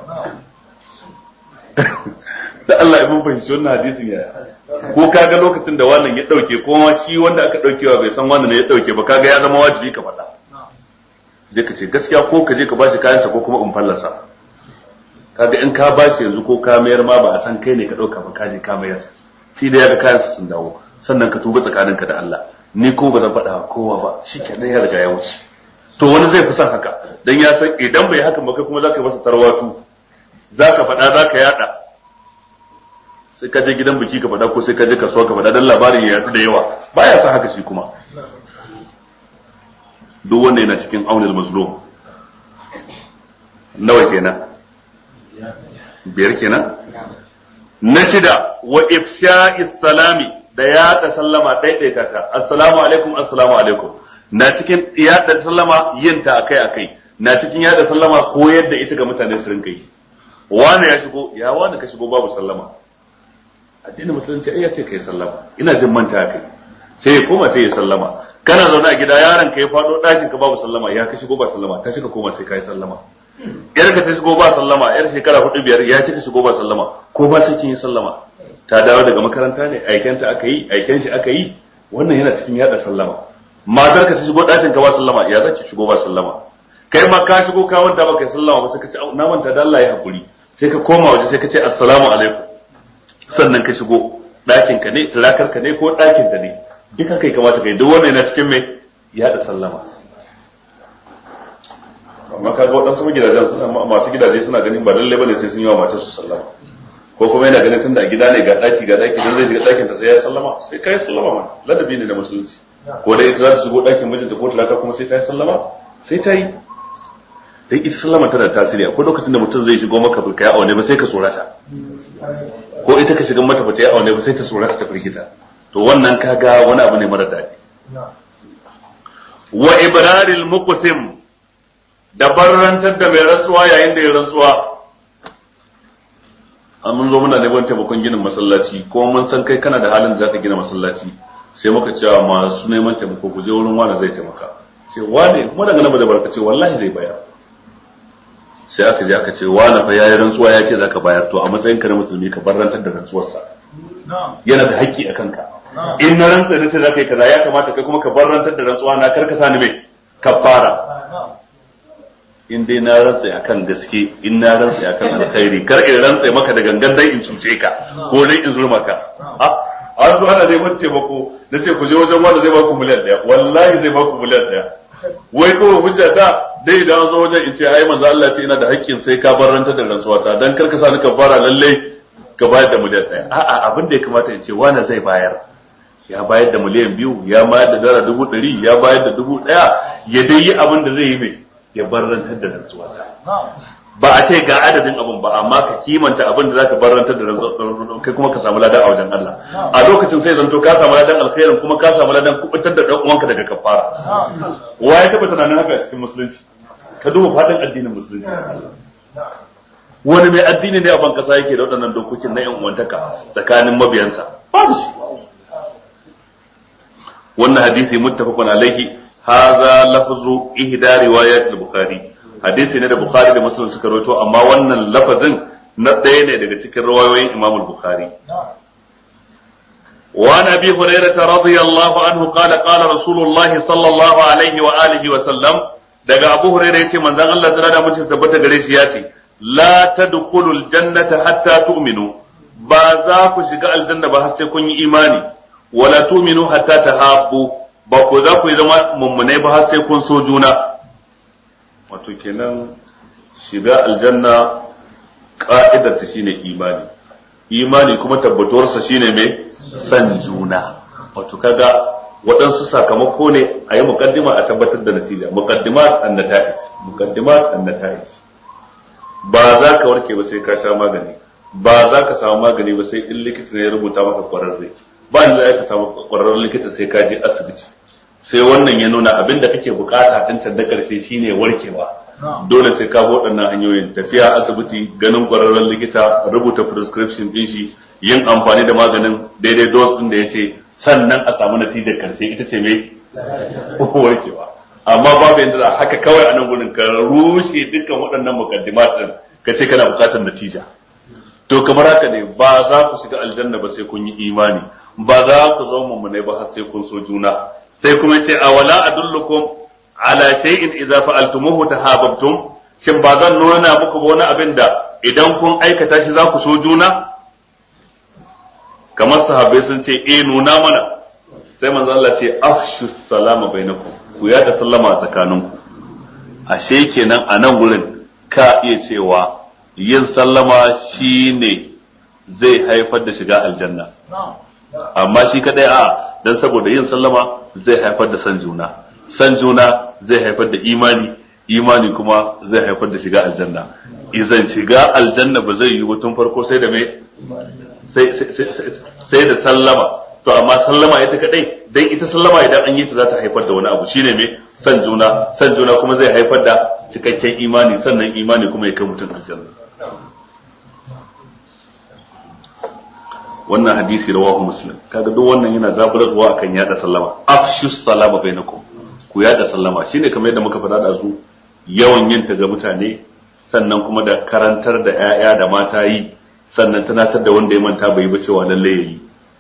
da Allah ya mun fahimci wannan hadisin ya ko kaga lokacin da wannan ya dauke ko ma shi wanda aka daukewa bai san wannan ne ya dauke ba kaga ya zama wajibi ka faɗa je ka ce gaskiya ko ka je ka bashi kayansa ko kuma in fallasa kaga in ka bashi yanzu ko ka mayar ma ba a san kai ne ka dauka ba ka je ka mayar shi da yaga kayansa sun dawo sannan ka tuba tsakaninka da Allah ni ko ba zan faɗa kowa ba shikenan ya riga ya wuce to wani zai fi son haka dan ya san idan bai haka ba kai kuma zaka yi masa tarwatu zaka faɗa zaka yada sai ka je gidan biki ka faɗa ko sai ka je kasuwa ka faɗa dan labarin ya yaɗu da yawa baya son haka shi kuma duk wanda yana cikin aunil mazlum nawa kenan 5 kenan. Na 6 wa ifsha'is salami da yaɗa sallama daidaita ta assalamu alaikum assalamu alaikum na cikin yaɗa sallama yin ta akai na cikin yaɗa sallama ko yadda ita ga mutane su rinka yi. Wani ya shigo ya wani ka shigo babu sallama, addinin musulunci ai ya ce kai sallama, ina jin manta kai sai ya koma sai ya sallama. Kana zaune a gida yaron ka ya faɗo ɗakin ka babu sallama, ya ka shigo ba sallama, ta shiga koma sai ka yi sallama. Yar ka ta shigo ba sallama, yar shekara 4-5 ya cika shigo ba sallama, ko ba sai kin yi sallama. Ta dawo daga makaranta ne, aikenta aka yi, aiken shi aka yi, wannan yana cikin yada sallama. Matar ka ta shigo ɗakin ka ba sallama, ya zaki shigo ba sallama. Kai ma ka shigo ka wanta ba kai sallama ba sai ka ce na manta da Allah ya hakuri, sai ka koma waje sai ka ce assalamu alaikum. Sannan ka shigo ɗakin ka ne, turakar ka ne ko ɗakin ka ne, duka kai kamata kai, duk wannan yana cikin me yada sallama. Amma kaga waɗansu masu gidaje suna ganin ba lallai bane sai sun yi wa matar su sallama, ko kuma yana ganin tunda a gida ne ga daki dan zai shiga dakin ta sai ya sallama, sai kai sallama man ladabi ne na musulunci. Ko dai ita za ta shigo dakin mijinta ko talaka kuma sai ta yi sallama, sai ta yi. Dai ita sallama tana da tasiri, akwai lokacin da mutum zai shigo maka ba kai aune ba sai ka tsorata, ko ita ka shiga mata ba ta yi aune ba sai ta tsorata ta firgita. To wannan kaga wani abu ne mara daɗi. Wa ibraril muqsim da barrantar da mai rantsuwa yayin da ya rantsuwa. Mun zo muna neman taimakon ginin masallaci, ko mun san kai kana da halin da zaka gina masallaci, sai muka cewa masu neman taimako ku je wurin wani zai taimaka. Sai wani kuma daga nan da barka ce wallahi zai bayar. Sai aka je aka ce wani fa yayi rantsuwa ya ce zaka bayar, to a matsayin ka na musulmi ka barrantar da rantsuwarsa. Yana da haƙƙi a kanka. In na rantsa da sai zaka yi kaza, ya kamata kai kuma ka barrantar da rantsuwa na karka sani mai kafara. In dai na rantsa akan gaske, in na rantsa akan alkhairi, kar in rantsa maka da gangan dai in cuce ka ko dai in zurma ka. An zo ana neman taimako, na ce ku je wajen wanda zai baku miliyan 1, wallahi zai baku miliyan 1. Wai kawai hujja ta dai idan an zo wajen in ce ai manzo Allah ce ina da haƙƙin sai ka barranta da rantsuwa ta, dan kar ka sani ka fara lalle ka bayar da miliyan 1. A'a, abin da ya kamata in ce wani zai bayar. Ya bayar da miliyan 2, ya bayar da dala 100, ya bayar da 1000, ya dai yi abin da zai yi mai ya barrantar da rantsuwa ta. Ba a ce ga adadin abin ba, amma ka kimanta abin da zaka barrantar da rantsuwa kai kuma ka samu ladan a wajen Allah. A lokacin sai zanto ka samu ladan alkhairin kuma ka samu ladan kubutar da dan uwanka daga kafara. Wa ya taba tunanin haka a cikin musulunci? Ka duba fadin addinin musulunci. Wani mai addini ne a ban kasa yake da waɗannan dokokin na yan uwantaka tsakanin mabiyansa? Babu shi. Wannan hadisi muttafaqun alaihi. هذا لفظ إحدى روايات البخاري حديث ne da Bukhari da Muslim suka rawaito, amma wannan lafazin na ɗaya ne daga cikin riwayoyin Imam al-Bukhari. Wa Abi Hurairah radiyallahu anhu qala qala Rasulullahi sallallahu alaihi wa alihi wa sallam, daga Abu Hurairah yace manzon Allah ta da mutum tabbata gare shi yace la tadkhulul jannata hatta tu'minu, ba za ku shiga aljanna ba har sai kun yi imani, wala tu'minu hatta tahabbu, ba ku za ku yi zama mummunai ba har sai kun so juna. Wato kenan shiga aljanna ka'idar ta shine imani kuma tabbatuwarsa shine mai san juna. Wato kaga waɗansu sakamako ne a yi muqaddima a tabbatar da natija, muqaddimat an-nata'ij. Ba za ka warke ba sai ka sha magani, ba za ka samu magani ba sai in likita ne ya rubuta maka kwararre, ba ni za ka samu kwararren likita sai ka je asibiti. Sai wannan ya nuna abin da kake bukata din can da karshe shine warkewa. Dole sai ka bi waɗannan hanyoyin: tafiya asibiti, ganin kwararren likita, rubuta prescription din shi, yin amfani da maganin daidai dose din da yace, sannan a samu natijar karshe ita ce mai warkewa. Amma babu yanda za haka kawai a nan gurin ka rushe dukkan waɗannan mukaddimat din ka ce kana bukatar natija. To kamar haka ne, ba za ku shiga aljanna ba sai kun yi imani, ba za ku zama mummunai ba har sai kun so juna. Sai kuma ce awala adullukum ala shay'in idza fa'altumuhu tahabbtum, shin ba zan nuna muku ba wani abin da idan kun aikata shi za ku so juna? Kamar sahabbai sun ce nuna mana. Sai manzo Allah ce afshu salama bainakum, ku yada sallama tsakaninku. Ashe kenan a nan gurin ka iya cewa yin sallama shine zai haifar da shiga aljanna, amma shi kadai dan saboda yin sallama zai haifar da san juna zai haifar da imani imani kuma zai haifar da shiga aljanna. Izan shiga aljanna ba zai yi ba tun farko sai da me sai da sallama. To amma sallama ita kadai, dan ita sallama idan an yi ta za ta haifar da wani abu shine me san juna kuma zai haifar da cikakken imani, sannan imani kuma ya kai mutum aljanna. Wannan hadisi rawahu Muslim. Kaga duk wannan yana zaburarwa akan yada sallama. Afshus salama bainakum. Ku yada sallama shine kamar yadda muka faɗa da su, yawan yin ta ga mutane, sannan kuma da karantar da 'ya'ya da mata yi, sannan tunatar da wanda ya manta bai ba cewa lalle yayi.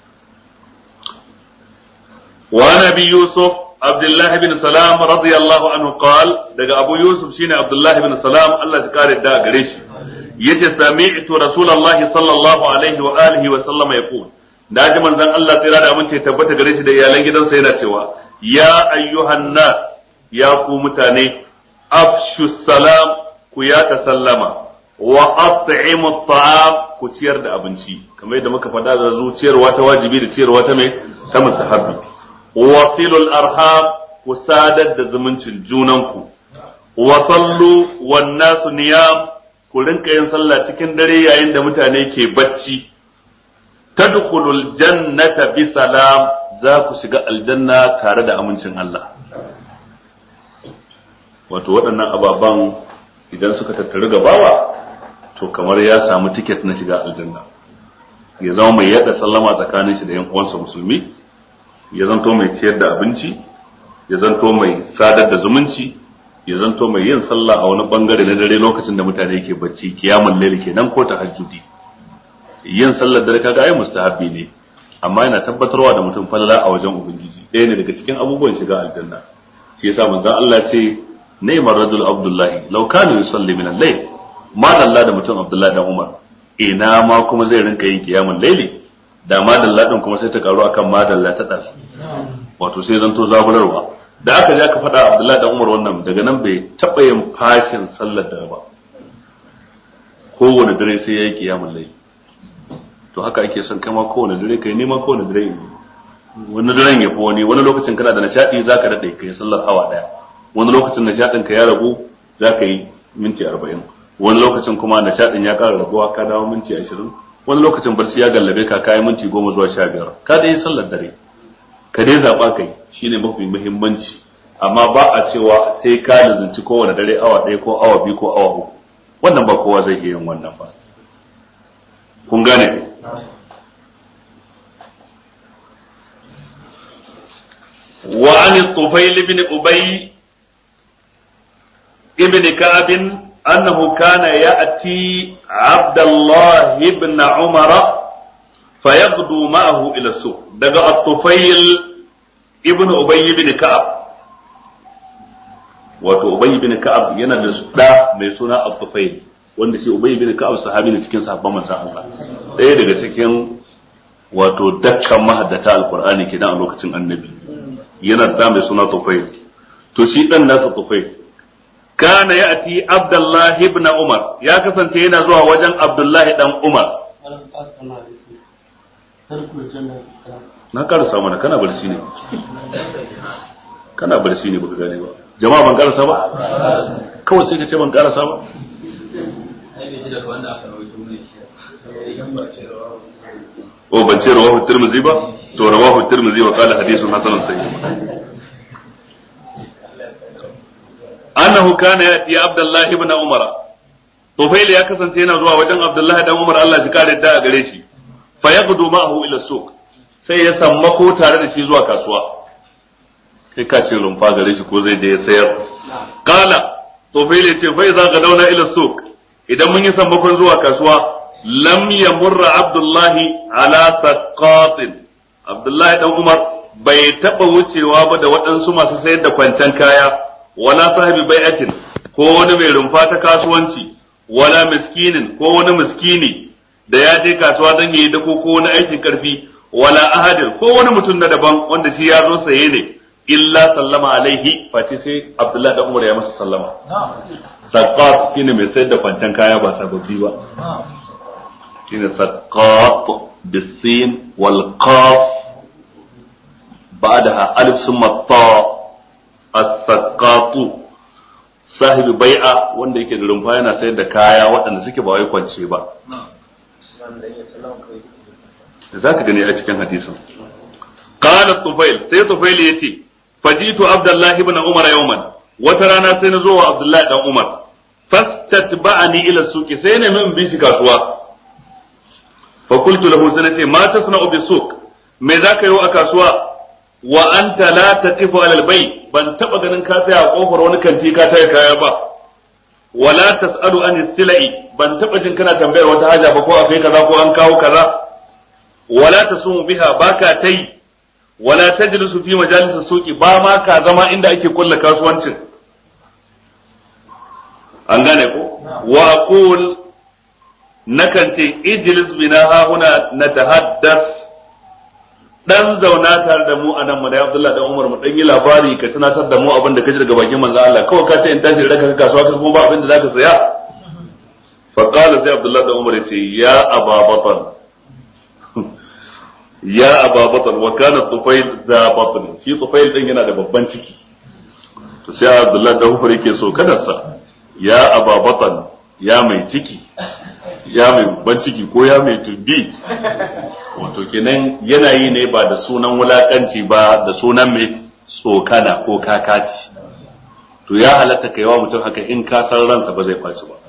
Wa Nabi Yusuf Abdullah ibn Salam radiyallahu anhu qal, daga Abu Yusuf shine Abdullah ibn Salam, Allah ya kare da gare shi, yace sami'tu Rasulullahi sallallahu alaihi wa alihi wa sallama yaqul, daji manzon Allah tsira da amince tabbata gare shi da iyalan gidansa yana cewa, ya ayyuhan nas, ya ku mutane, afshu salam, ku yata sallama, wa at'imu at'am, ku ciyar da abinci, kamar yadda muka faɗa da zuciyarwa ta wajibi da ciyarwa ta mai ta mustahabbi. Wasilul arham, ku sadar da zumuncin junanku, wa sallu wan nasu niyam, ku rinka yin sallah cikin dare yayin da mutane ke bacci. Tadkhulul jannata bi salam, za ku shiga aljanna tare da amincin Allah. Wato waɗannan ababan idan suka tattaru gabawa, to kamar ya samu tiket na shiga aljanna. Ya zama mai yada sallama tsakanin shi da yan uwansa musulmi, ya zanto mai ciyar da abinci, ya zanto mai sadar da zumunci, ya zanto mai yin sallah a wani bangare na dare lokacin da mutane ke bacci, kiyamul layl kenan ko tahajjudi. Yin sallar dare kaga ai mustahabbi ne, amma yana tabbatarwa da mutum falala a wajen ubangiji, ɗaya ne daga cikin abubuwan shiga aljanna. Shi yasa manzon Allah ce, ni'mar rajul Abdullahi law kana yusalli min al-layl, ma dalla da mutum Abdullahi dan Umar, ina ma kuma zai rinka yin kiyamul layli, da madalla din kuma sai ta karu akan madalla ta dal, wato sai zanto zaburarwa. Da aka je aka faɗa Abdullahi dan Umar wannan, daga nan bai taɓa yin fashin sallar da ba, kowane dare sai ya yi kiyamul layli. To haka ake son kama kowane dare kai, nema kowane dare, wani daren ya fi wani lokacin kana da nishaɗi za ka daɗe kai sallar awa ɗaya, wani lokacin nishaɗin ka ya ragu za ka yi minti 40, wani lokacin kuma nishaɗin ya ƙara raguwa ka dawo minti 20, wani lokacin barci ya gallabe ka kayi minti 10 zuwa 15, ka dai sallar dare, ka dai zaɓa kai shine mafi muhimmanci, amma ba a cewa sai ka nazarci kowane dare awa ɗaya ko awa biyu ko awa uku, wannan ba kowa zai iya yin wannan ba. Kun gane? وعن الطفيل بن أبي ابن كعب أنه كان يأتي عبد الله بن عمر فيغدو معه إلى السوق. دقى الطفيل ابن أبي بن كعب، wato Ubay bin Ka'ab yana da mai suna Al-Tufail, wanda shi Ubay bin Ka'ab sahabi ne cikin sahabban manzon Allah, ɗaya daga cikin wato dakkan mahaddata Al-Qur'ani kenan a lokacin Annabi. Yana da mai suna Tufail, to shi dan nasa Tufail kana ya'ti Abdullah ibn Umar, ya kasance yana zuwa wajen Abdullah dan Umar. Na karasa mana, kana barci ne baka gane ba. Jama'a ban karasa ba, kawai sai ka ce ban karasa ba. O ban ce rawahu Tirmidhi ba, to rawahu Tirmidhi wa qala hadithun hasanun sahih. Annahu kana yati Abdullah ibn Umar, Tufail ya kasance yana zuwa wajen Abdullah dan Umar, Allah shi kare da a gare shi, fa yaqdu ma'ahu ila suq, sai ya sammako tare da shi zuwa kasuwa. Kai ka ce rumfa gare shi ko zai je ya sayar. Qala Tufail ya ce fa iza gadawna ila suq, idan mun yi sammakon zuwa kasuwa, lam yamurra Abdullahi ala saqatin, Abdullahi dan Umar bai taba wucewa ba da waɗansu masu sayar da kwancen kaya, wala sahibi bai'atin, ko wani mai rumfa ta kasuwanci, wala miskinin, ko wani miskini da ya je kasuwa don yayi dako ko wani aikin karfi, wala ahadin, ko wani mutum na daban wanda shi ya zo saye ne, illa sallama alaihi, face sai Abdullahi dan Umar ya masa sallama. Saqat shine mai sayar da kwancen kaya ba sababbi ba. shine saqat bisin wal qaf ba'daha alif summa ta as-saqatu sahibi bai'a wanda yake da rumfa yana sayar da kaya waɗanda suke ba wai kwance ba zaka gani a cikin hadisin qala tufail sai tufail yace fajitu abdullah ibn umar yawman wata rana sai na zo wa abdullah dan umar fastatba'ani ila suqi sai ne min bi shi kasuwa fa qultu lahu sai nace ma tasna'u bi suq me zaka yi a kasuwa wa anta la taqifu ala al-bay ban taba ganin ka tsaya a kofar wani kanti ka taya kaya ba wala tasalu an silai ban taba jin kana tambayar wata haja ba ko akai kaza ko an kawo kaza wala tasumu biha baka tai wala tajlisu fi majalis suqi ba ma ka zama inda ake kulla kasuwancin an gane ko wa aqul nakan ce ijlis bina ha huna natahaddath dan zauna tare da mu anan mu da Abdullahi dan Umar mu dan yi labari ka tunatar da mu abin da kaji daga bakin manzo Allah kawai ka ce in tashi da ka kasuwa ka kuma ba abin da zaka saya fa qala sai Abdullahi dan Umar yace ya Aba Batan ya Aba Batan wa kana Tufail za batn shi Tufail din yana da babban ciki to sai Abdullahi dan Umar yake so kada sa ya Aba Batan ya mai ciki ya mai babban ciki ko ya mai tumbi wato kenan yanayi ne ba da sunan wulakanci ba da sunan mai tsokana ko kakaci to ya halatta kai wa mutum haka in ka san ransa ba zai faci ba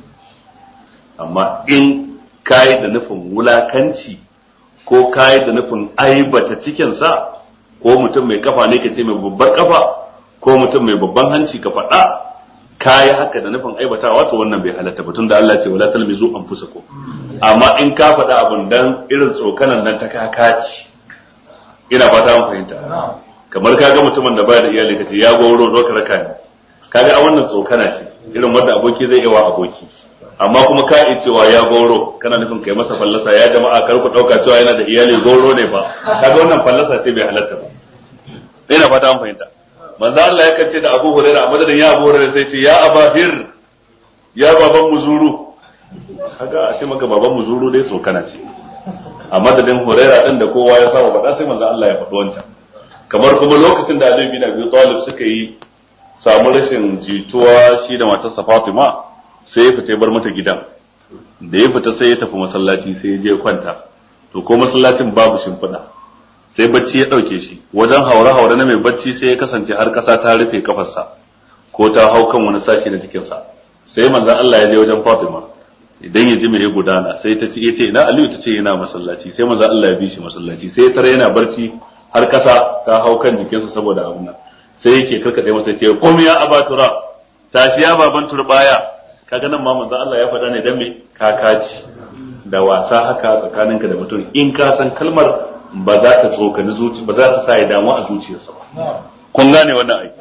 amma in kai da nufin wulakanci ko kai da nufin aibata cikinsa ko mutum mai kafa ne ka ce mai babbar kafa ko mutum mai babban hanci ka faɗa kayi haka da nufin aibatawa to wannan bai halatta ba tunda Allah ce wala talmizu anfusakum amma in ka faɗa abun dan irin tsokanan nan ta kakaci ina fata an fahimta kamar ka ga mutumin da baya da iyali kace ya goro zo ka raka ni kaga a wannan tsokana ce irin wanda aboki zai yi wa aboki amma kuma ka yi cewa ya goro kana nufin kai masa fallasa ya jama'a kar ku dauka cewa yana da iyali goro ne ba kaga wannan fallasa ce bai halatta ba ina fata an fahimta manzo Allah ya kace da Abu Hurairah a madadin ya Abu Hurairah sai ce ya Abahir ya baban muzuru kaga a ce maka baban muzuru dai tsokana ce a madadin Hurairah din da kowa ya saba faɗa sai manzo Allah ya faɗi wancan kamar kuma lokacin da Ali bin Abi Talib suka yi samu rashin jituwa shi da matarsa Fatima sai ya fita bar mata gidan da ya fita sai ya tafi masallaci sai ya je kwanta to ko masallacin babu shimfiɗa sai bacci ya ɗauke shi wajen haure-haure na mai bacci sai ya kasance har ƙasa ta rufe kafarsa ko ta hau kan wani sashi na jikinsa sai manzon Allah ya je wajen Fatima idan ya ji me ya gudana sai ta ce yace ina Aliyu ta ce yana masallaci sai manzon Allah ya bi shi masallaci sai ya tare yana barci har ƙasa ta hau kan jikinsa saboda abun nan sai yake karkade masa ce qum ya abatura tashi ya baban turbaya kaga nan ma manzon Allah ya faɗa ne dan me kakaci da wasa haka tsakaninka da mutum in ka san kalmar ba za ta tsokani zuci ba za ta sa ya damu a zuciyarsa ba kun gane wannan aiki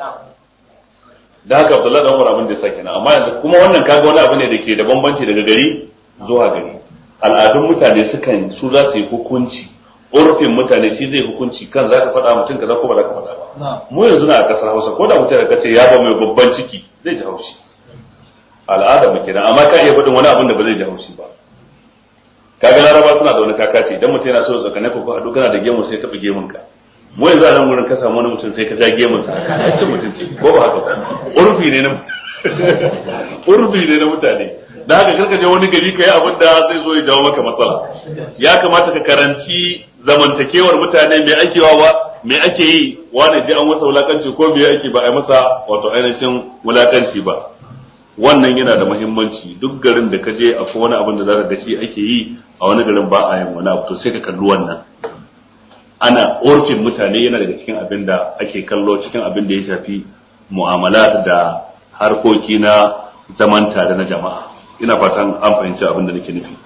da haka Abdullahi dan Umar abin da ya sake na amma yanzu kuma wannan kaga wani abu ne da ke da bambanci daga gari zuwa gari al'adun mutane sukan su za su yi hukunci urfin mutane shi zai hukunci kan za ka faɗa mutum kaza ko ba za ka faɗa ba mu yanzu na a kasar Hausa ko da mutum ka ce ya ba mai babban ciki zai ji haushi al'ada mu kenan amma ka iya faɗin wani abin da ba zai ji haushi ba kaga laraba suna da wani kakaci idan mutum yana so tsakanin ku haɗu kana da gemu sai taɓa gemun ka mu yanzu a nan wurin ka samu wani mutum sai ka ja gemun sa haka cin mutunci ko ba haka ba urfi ne na urfi ne na mutane da haka karka je wani gari kai abin da zai zo ya jawo maka matsala ya kamata ka karanci zamantakewar mutane me ake yi wani ji an masa wulakanci ko me ake ba a masa wato ainihin wulakanci ba wannan yana da muhimmanci duk garin da ka je akwai wani abin da zaka ga shi ake yi a wani garin ba a yin wani abu to sai ka kalli wannan ana orfin mutane yana daga cikin abin da ake kallo cikin abin da ya shafi mu'amalat da harkoki na zaman tare na jama'a ina fatan an fahimci abin da nake nufi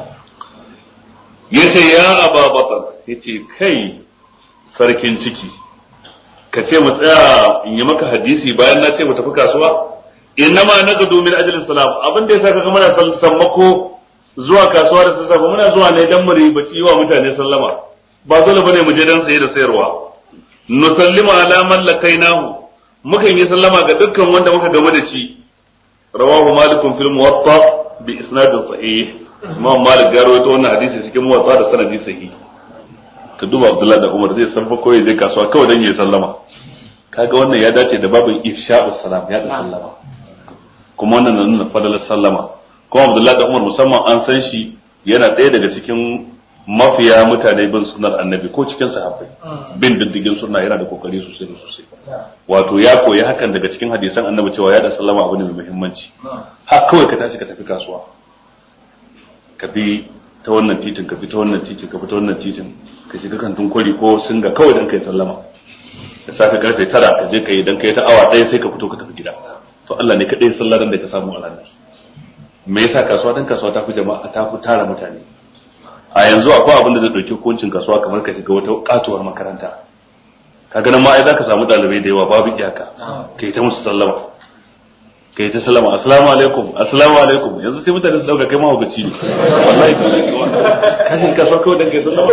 yace ya Aba Bakar yace kai sarkin ciki ka ce mu tsaya in yi maka hadisi bayan na ce mu tafi kasuwa innama nagadu min ajli salam abin da yasa kaga muna sammako zuwa kasuwa da sassafe muna zuwa ne dan mu ribaci wa mutane sallama ba dole bane mu je dan saye da sayarwa nusallima ala man lakainahu mukan yi sallama ga dukkan wanda muka game da shi rawahu malikun fil muwatta bi isnadin sahih imam malik ya rawaito wannan hadisi cikin muwatta da sanadi sahih ka duba abdullahi da umar zai san fa koyi zai kasuwa kawai dan yi sallama kaga wannan ya dace da babin ifsha'us salam ya da sallama kuma wannan na nuna fadalar sallama. Kuma Abdullahi da Umar musamman an san shi yana ɗaya daga cikin mafiya mutane bin sunnar annabi ko cikin sahabbai bin diddigin sunna yana da kokari sosai da sosai. Wato ya koyi hakan daga cikin hadisan annabi cewa ya da sallama abu ne mai muhimmanci. Har kawai ka tashi ka tafi kasuwa ka bi ta wannan titin ka bi ta wannan titin ka bi ta wannan titin ka shiga kantin kwari ko singa kawai dan kai sallama da safe karfe 9 ka je kai dan kai ta awa ɗaya sai ka fito ka tafi gida. To Allah ne kadai sallaran da ka samu a ranar. Me yasa kasuwa dan kasuwa ta fi jama'a ta fi tara mutane. A yanzu akwai abin da zai dauki hukuncin kasuwa kamar ka shiga wata katuwar makaranta. Ka ganin ma ai zaka samu dalibai da yawa babu iyaka kai ta musu sallama kai ta sallama assalamu alaikum yanzu sai mutane su dauka kai mahaukaci ne wallahi kashin kasuwa kawai dan kai sallama.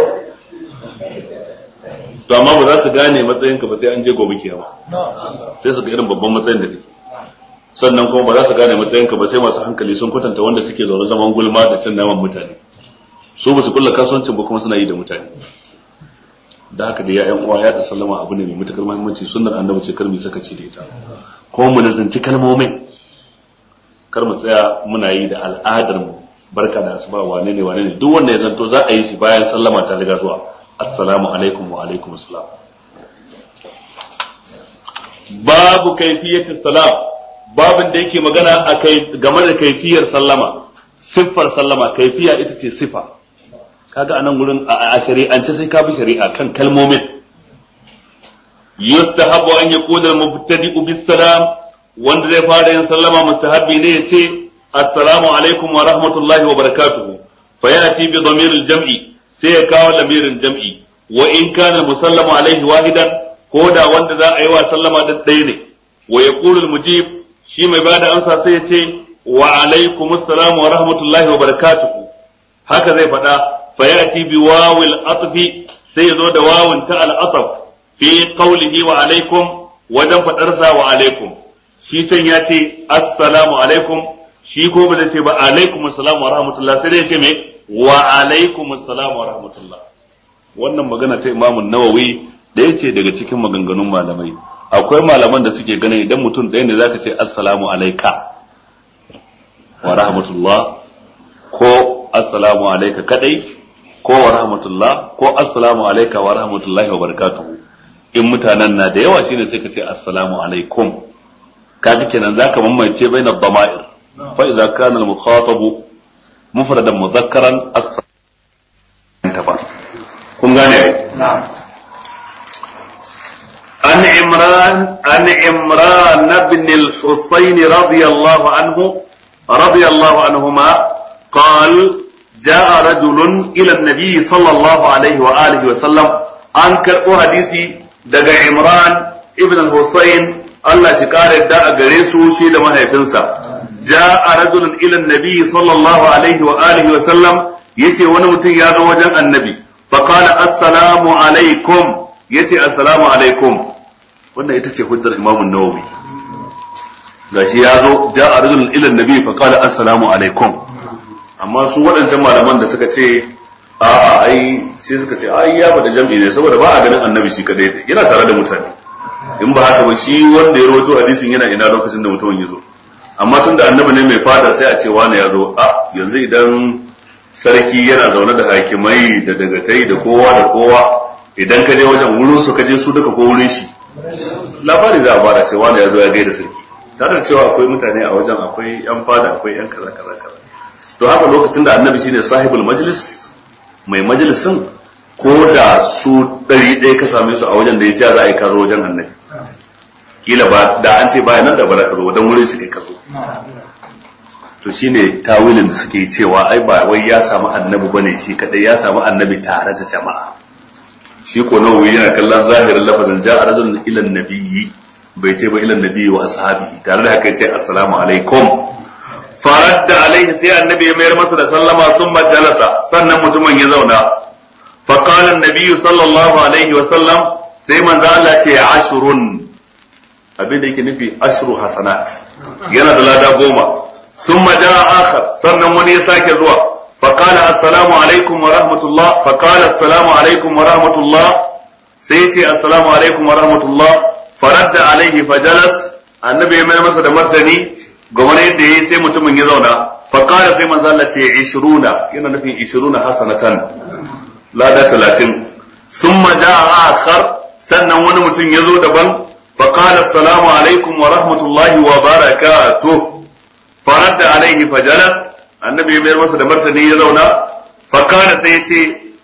To amma ba za su gane matsayin ka ba sai an je gobe kiyama sai su ga irin babban matsayin da kake. Sannan kuma ba za su gane matsayin ka ba sai masu hankali sun kwatanta wanda suke zaune zaman gulma da cin naman mutane. Su ba su kulla kasuwancin ba kuma suna yi da mutane. Da haka da ya'yan uwa ya da sallama abu ne mai matukar muhimmanci, sunnar annabi ce kar mu sakaci da ita kuma mu nazanci kalmomin, kar mu tsaya muna yi da al'adar mu barka da asuba wane ne duk wanda ya zanto za a yi shi bayan sallama ta riga zuwa assalamu alaikum wa alaikum assalam. Babu kaifiyatus salam, babin da yake magana akai game da kaifiyar sallama, siffar sallama. Kaifiya ita ce sifa. Kaga anan gurin a shari'ance sai ka bi shari'a kan kalmomin. Yustahabu an yaqula al-mubtadi'u bis-salam, wanda zai fara yin sallama mustahabi ne yace assalamu alaikum wa rahmatullahi wa barakatuh, fa yati bi dhamir al-jam'i, sai ya kawo lamirin jam'i. Wa in kana musallamu alaihi wahidan, ko da wanda za a yi wa sallama da ɗaya ne. Wa yaqulu al-mujib, shi mai bada amsa sai yace wa alaikumus salam wa rahmatullahi wa barakatuh. Haka zai faɗa. فيأتي بواو الأطف سيزود واو تاء الأطف في قوله وعليكم وجن فترسى وعليكم شي تن ياتي السلام عليكم شي ko ba zai ce ba alaikum assalam wa rahmatullah sai dai ce me wa alaikum assalam wa rahmatullah. Wannan magana ta Imam Nawawi da yace daga cikin maganganun malamai. Akwai malaman da suke ganin idan mutum ɗaya ne zaka ce assalamu alayka wa rahmatullah ko assalamu alayka kadai ko wa rahmatullah ko assalamu alayka wa rahmatullahi wa barakatuh. In mutanen na da yawa shine sai ka ce assalamu alaikum. Kaga kenan zaka mamaye bainar dama'ir. Fa idza kana al-mukhatabu mufradan mudhakkaran as-saba. Kun gane? Na'am. An Imran ibn al-Husayn radiyallahu anhuma قال جاء رجل إلى النبي صلى الله عليه وآله وسلم أنكر حديثي دقى عمران ابن الحسين الله شكار الداء قريسو شيد ما هيفنسا جاء رجل إلى النبي صلى الله عليه وآله وسلم يتي ونمتي يا وجه النبي فقال السلام عليكم يتي السلام عليكم وانا يتي حجر الإمام النووي gashi ya zo ja'a rajulun ila annabi fa qala assalamu alaikum. Amma su waɗancan malaman da suka ce a'a ai sai suka ce ai ya bada jam'i ne saboda ba a ganin annabi shi kadai yana tare da mutane. In ba haka ba shi wanda ya rawaito hadisin yana ina lokacin da mutumin ya zo. Amma tun da annabi ne mai fada sai a ce wani ya zo yanzu idan sarki yana zaune da hakimai da dagatai da kowa idan ka je wajen wurin su ka je su duka ko wurin shi labari za a bada sai wani ya zo ya gaida sarki tare da cewa akwai mutane a wajen akwai yan fada akwai yan kaza to haka lokacin da annabi shine sahibul majlis mai majalisin ko da su 100 ka same su a wajen da ya ce za a yi kazo wajen annabi kila ba da an ce baya nan da ba za ka zo dan wurin shi kai kazo to shine tawilin da suke cewa ai ba wai ya samu annabi bane shi kadai ya samu annabi tare da jama'a. Shi ko nawawi yana kallon zahirin lafazin ja'a rajulun ila nabiyyi bai ce ba ila nabiyyi wa ashabihi tare da haka ya ce assalamu alaikum faradda alaihi sai annabi ya mayar masa da sallama sun jalasa sannan mutumin ya zauna fa qala an-nabiy sallallahu alaihi wa sallam sai manzo Allah ce ashrun abin da yake nufi ashru hasanat yana da lada 10 ثم جاء آخر sannan wani ya sake zuwa فقال السلام عليكم ورحمة الله فقال السلام عليكم ورحمة الله سيتي السلام عليكم ورحمة الله فرد عليه فجلس النبي mai masa da martani gwamna yadda yayi sai mutumin ya zauna fa qala sai manzo Allah ce 20 yana nufin 20 hasanatan lada 30 thumma jaa akhar sannan wani mutum ya zo daban fa qala assalamu alaikum wa rahmatullahi wa barakatuh faradda alaihi fajalas annabi ya bayar masa da martani ya zauna fa qala sai ya ce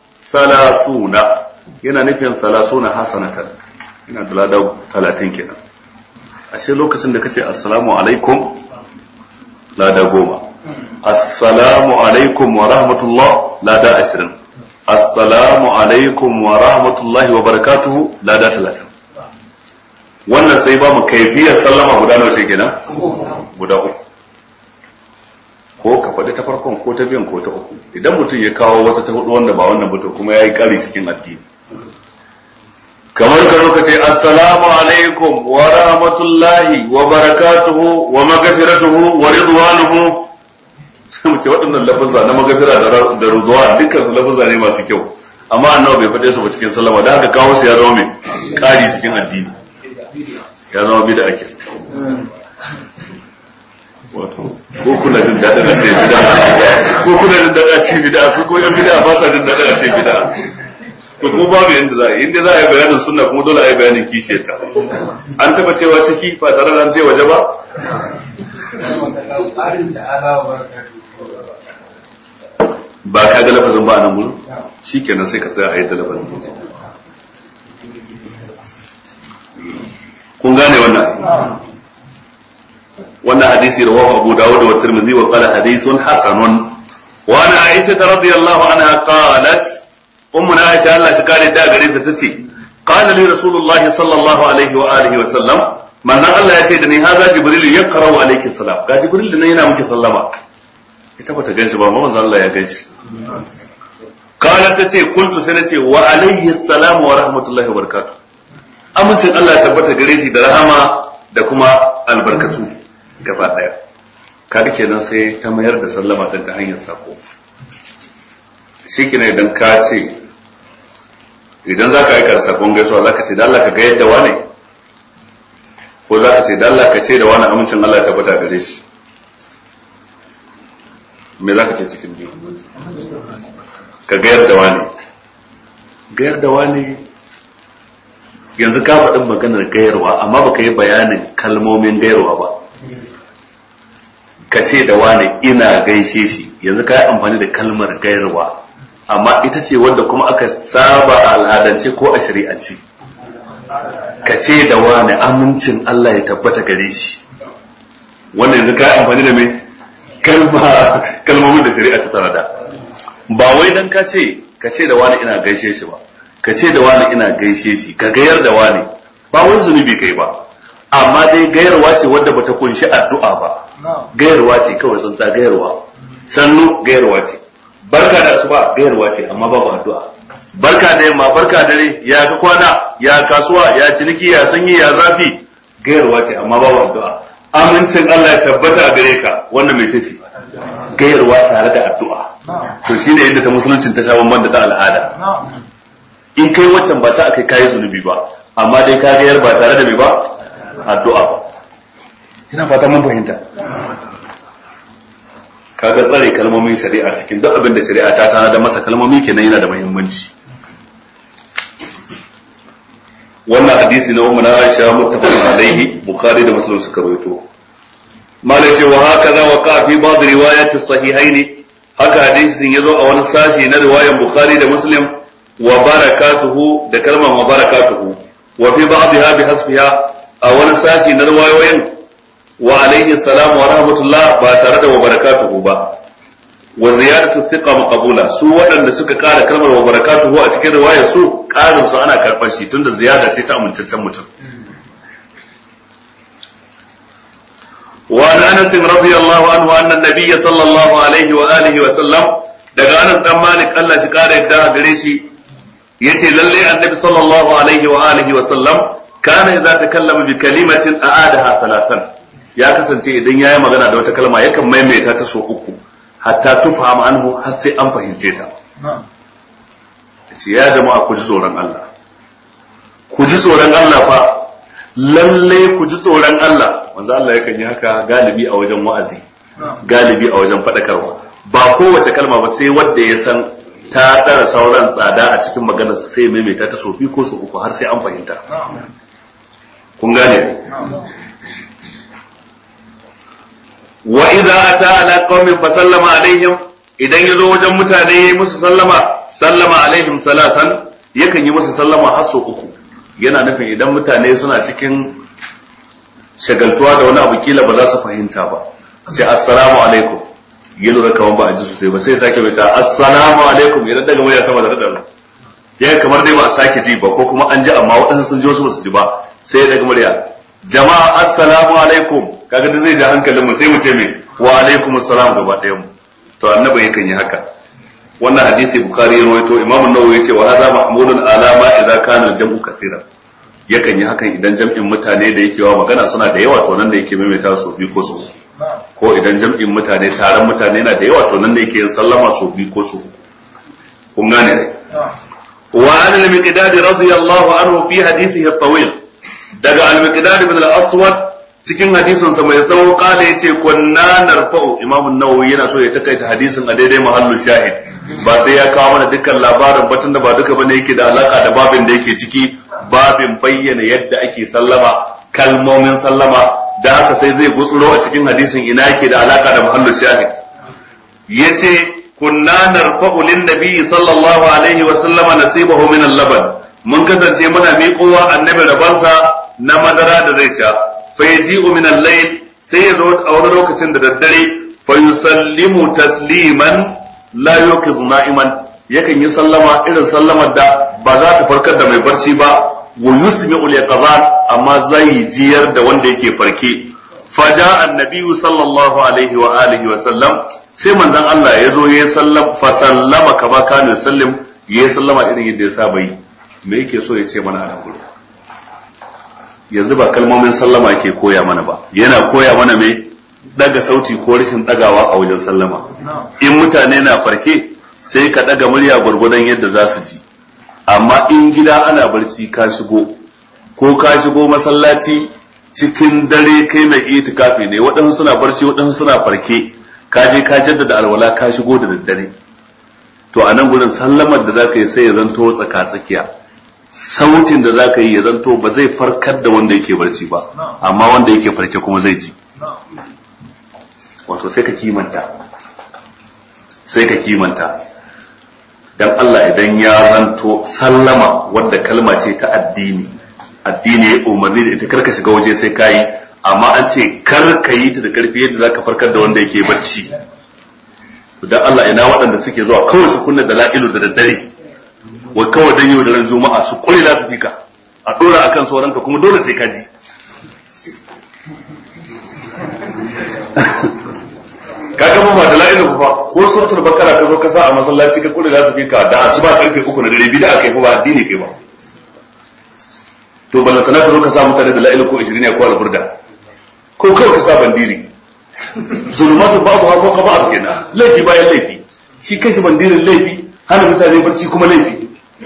30 yana nufin 30 hasanatan ina da lada 30 kenan ashe lokacin da kace assalamu alaikum lada 10 assalamu alaikum wa rahmatullah lada 20 assalamu alaikum wa rahmatullahi wa barakatuhu lada 30 wannan sai ba mu kaifiyar sallama guda nawa ce kenan guda 3 ko ka faɗi ta farkon ko ta biyan ko ta 3 idan mutum ya kawo wata ta 4 wanda ba wannan ba kuma yayi kari cikin addini kamar ka zo ka ce assalamu alaikum wa rahmatullahi wa barakatuhu wa maghfiratuhu wa ridwanuhu sai mu ce waɗannan lafazza na maghfira da ridwan dukkan su lafazza ne masu kyau amma annabi bai faɗe su ba cikin sallama da haka kawo su ya zama mai ƙari cikin addini ya zama bid'a ake wato ko kuna jin daɗin a ce bid'a ko kuna jin daɗin a ce bid'a su ko yan bid'a ba sa jin daɗin a ce bid'a to kuma babu yanda za a yi inda za a yi bayanin sunna kuma dole a yi bayanin kishiyar ta an taba cewa ciki ba tare da an ce waje ba ba ka ga lafazin ba a nan gudu shikenan sai ka tsaya a yi da lafazin kun gane wannan hadisi rawahu Abu Dawud wa Tirmidhi wa qala hadithun hasanun wa ana Aisha radhiyallahu anha qalat ummuna Aisha Allah shi kare da gare ta tace qala li rasulullah sallallahu alaihi wa alihi wa sallam manzon Allah ya ce da ni haza jibril yaqra'u alayki salam ga jibril nan yana miki sallama ita bata ganshi ba manzon Allah ya ganshi qalat tace kuntu sai nace wa alayhi assalam wa rahmatullahi wa barakatuh amincin Allah ya tabbata gare shi da rahama da kuma albarkatu gaba daya kaga kenan sai ta mayar da sallama din ta hanyar sako shikenan idan ka ce idan zaka aika da sakon gaisuwa zaka ce da Allah ka ga yadda wane ko zaka ce da Allah ka ce da wani amincin Allah ya tabbata gare shi me zaka ce cikin biyu ka ga yadda wane yanzu ka faɗin maganar gayarwa amma baka yi bayanin kalmomin gayarwa ba ka ce da wane ina gaishe shi yanzu ka yi amfani da kalmar gayarwa amma ita ce wadda kuma aka saba a al'adance ko a shari'ance ka ce da wane amincin Allah ya tabbata gare shi wannan yanzu ka yi amfani da mai kalmomin da shari'a ta tsara da ba wai dan ka ce da wane ina gaishe shi ba ka ce da wani ina gaishe shi ka gayar da wani ba wani zunubi kai ba amma dai gayarwa ce wadda bata kunshi addu'a ba gayarwa ce kawai tsantsa gayarwa sannu gayarwa ce barka da asuba gayarwa ce amma babu addu'a barka da yamma barka dare ya ka kwana ya kasuwa ya ciniki ya sanyi ya zafi gayarwa ce amma babu addu'a amincin Allah ya tabbata a gare ka wannan mai ce gayarwa tare da addu'a to shine yadda ta musuluncin ta sha bamban da ta al'ada in kai waccan ba ta akai kayi zunubi ba amma dai ka gayar ba tare da mai ba addu'a ba ina fata mun fahimta kaga tsare kalmomin shari'a cikin duk abin da shari'a ta tana da masa kalmomi kenan yana da muhimmanci wannan hadisi na umma Aisha muttafaqun alaihi Bukhari da Muslim suka rawaito malai ce wa hakaza wa ka fi ba'd riwayat as-sahihain haka hadisin yazo a wani sashi na riwayan Bukhari da Muslim wa barakatuhu da kalmar wa barakatuhu wa fi ba'dha bi hasbiha a wani sashi na riwayoyin wa alayhi salam wa rahmatullah ba tare da wa barakatuhu ba wa ziyadatu thiqa maqbula su waɗanda suka ƙara kalmar wa barakatuhu a cikin riwayar su ƙarin su ana karɓar shi tunda ziyada ce ta amintaccen mutum wa Anas radiyallahu anhu anna an-nabiy sallallahu alaihi wa alihi wa sallam daga Anas dan Malik Allah shi ƙara yadda gare shi yace lalle annabi sallallahu alaihi wa alihi wa sallam kana idza takallama bi kalimatin a'adaha thalathan ya kasance idan yayi magana da wata kalma yakan maimaita ta so uku hatta tufham anhu har sai an fahimce ta yace ya jama'a ku ji tsoron Allah fa lalle ku ji tsoron Allah. Manzo Allah yakan yi haka galibi a wajen wa'azi, galibi a wajen faɗakarwa. Ba kowace kalma ba sai wanda ya san ta ɗara sauran tsada a cikin maganarsa sai ya maimaita ta so biyu ko so uku har sai an fahimta. Kun gane? Wa idza ata ala qaumin fa sallama alaihim, idan yazo wajen mutane yayi musu sallama alaihim salatan, yakan yi musu sallama har so uku. Yana nufin idan mutane suna cikin shagaltuwa da wani abu kila ba za su fahimta ba, ce assalamu alaikum, ya lura kaman ba a ji sosai ba sai sake bai ta assalamu alaikum, idan daga murya sama da radar ya kamar dai ba a sake ji ba ko kuma an ji amma waɗansu sun ji wasu ba su ji ba, sai daga murya jama'a assalamu alaikum, kaga da zai ji hankalin mu sai mu ce me wa alaikum assalam gaba ɗayan mu. To annabi yakan yi haka. Wannan hadisi Bukhari ya rawaito, Imam an-Nawawi yace wa hadha mahmudun ala ma idza kana al-jam'u kathiran. Yakan yi hakan idan jam'in mutane da yake wa magana suna da yawa to nan da yake maimaita su biyu ko su, ko idan jam'in mutane taron mutane na da yawa to nan da yake yin sallama su biyu ko su. Kun gane dai. Wa an al-Miqdad radiyallahu anhu fi hadithihi at-tawil, daga al-Miqdad ibn al-Aswad cikin hadisin sa mai tsawo kala yace kunna narfa'u. Imam an-Nawawi yana so ya takaita hadisin a daidai mahallu shahid, ba sai ya kawo mana dukkan labarin batun da ba duka bane yake da alaka da babin da yake ciki, babin bayyana yadda ake sallama, kalmomin sallama, da haka sai zai gutsuro a cikin hadisin ina yake da alaka da mahallu shahid. Yace kunna narfa'u lin nabi sallallahu alaihi wa sallama nasibahu min al-laban, mun kasance muna miƙowa annabi rabansa na madara da zai sha, fa yaji'u min al-layl, sai ya zo a wani lokacin da daddare, fa yusallimu tasliman la yuqiz na'iman, yakan yi sallama irin sallamar da ba za ta farkar da mai barci ba, wa yusmi'u al-yaqzan, amma zai jiyar da wanda yake farke. Faja annabi sallallahu alaihi wa alihi wa sallam, sai manzon Allah ya zo ya sallam fa sallama kama kana sallim, ya sallama irin yadda ya saba yi. Me yake so ya ce mana a nan gurin? Yanzu ba kalmomin sallama yake koya mana ba, yana koya mana me daga sauti ko rashin dagawa a wajen sallama. In mutane na farke sai ka daga murya gwargwadon yadda za su ji, amma in gida ana barci ka shigo ko ka shigo masallaci cikin dare kai mai itikafi ne, waɗansu suna barci waɗansu suna farke, ka je ka jaddada alwala ka shigo da daddare, to a nan gurin sallamar da zaka yi sai ya zanto tsaka-tsakiya, sautin da zaka yi ya zanto ba zai farkar da wanda yake barci ba, amma wanda yake farke kuma zai ji. Wato sai ka kimanta dan Allah idan ya zanto sallama wadda kalma ce ta addini ya umarni da ita karka shiga waje sai kayi, amma an ce kar ka yi ta da karfi yadda zaka farkar da wanda yake barci. Dan Allah ina waɗanda suke zuwa kawai su kunna dala'ilu da daddare, wai kawai dan yau da ran juma'a su kure da su fika a dora akan sauranka kuma dole sai ka ji. Kaga ba da la'ilu ba ko suratul bakara ka zo ka sa a masallaci ka kula da su fika da asuba karfe 3 na dare bid'a kai ba addini kai ba. To ballantana ka zo ka sa mutane da la'ilu ko 20 ne ko alburda ko kawai ka sa bandiri, zulumatu ba'du ha ko ba'd kenan, laifi bayan laifi, shi kai shi bandirin laifi, hana mutane barci kuma laifi.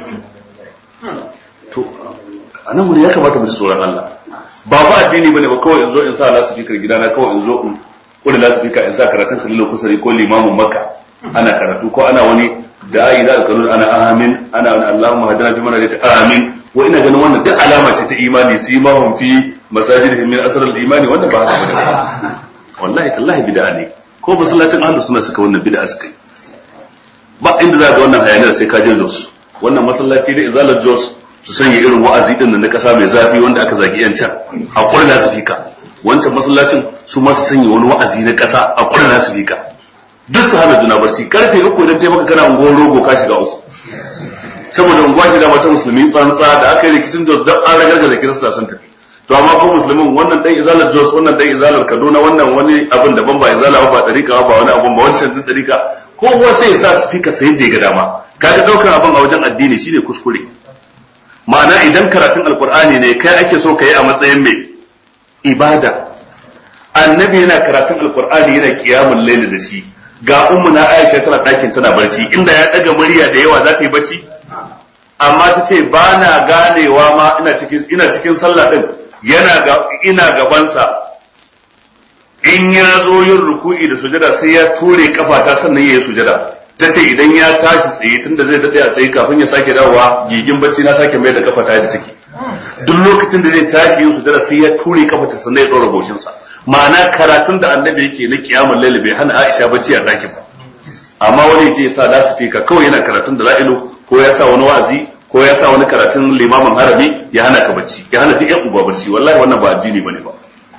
To anan mun ya kamata mu ji tsoron Allah, ba fa addini bane ba kawai in zo in sa nasu fikir gidana, kawai in zo in kula da su fika in sa karatun Khalilu Kusari ko limamin Makka ana karatu, ko ana wani da ayi da alƙalun ana amin, ana wani Allahumma hadana fi man hadaita amin, wa ina ganin wannan duk alama ce ta imani, simahum fi masajidihim min asr al-imani, wannan ba haka bane. Wallahi tallahi bid'a ne, ko masallacin ahlus sunna suka wannan bid'a suka yi. Ba inda za ga wannan hayaniyar sai ka je Jos, wannan masallaci da izalar Jos su sanya irin wa'azi din na kasa mai zafi wanda aka zagi yan can a kurna su fika, wancan masallacin su ma su sanya wani wa'azi na kasa a kurna su fika, duk su hana juna barci. Karfe 3 idan taimaka kana unguwar rogo ka shiga uku, saboda unguwa shi da mata musulmi tsantsa da aka yi rikicin Jos don an ragargaza kirista sun tafi. To amma ko musulmin wannan dan izalar Jos, wannan dan izalar Kaduna, wannan wani abin daban ba izala ba dariƙa ba wani abin ba wancan din dariƙa, kowa sai ya sa speaker sai da ya ga dama. Kaga daukar abin a wajen addini shine kuskure. Ma'ana idan karatun alkur'ani ne kai ake so ka yi a matsayin mai ibada. Annabi yana karatun alkur'ani yana qiyamul layl da shi, ga ummuna Aisha tana ɗakin tana barci, inda ya daga murya da yawa za ta yi barci, amma ta ce ba na ganewa ma ina cikin sallah din ina gabansa in ya zo yin ruku'i da sujada sai ya ture kafata sannan ya yi sujada. Ta ce idan ya tashi tsaye tunda zai daɗe a tsaye kafin ya sake dawowa gigin bacci na sake mai da kafata yadda take. Duk lokacin da zai tashi yin sujada sai ya ture kafata sannan ya ɗora goshinsa. Ma'ana karatun da annabi yake na kiyamul laili bai hana Aisha bacci a ɗakin ba. Amma wani ya sa lasifika kawai yana karatun da la'ilu ko ya sa wani wa'azi ko ya sa wani karatun limamin harabi ya hana ka bacci ya hana duk yan uba bacci. Wallahi wannan ba addini bane ba.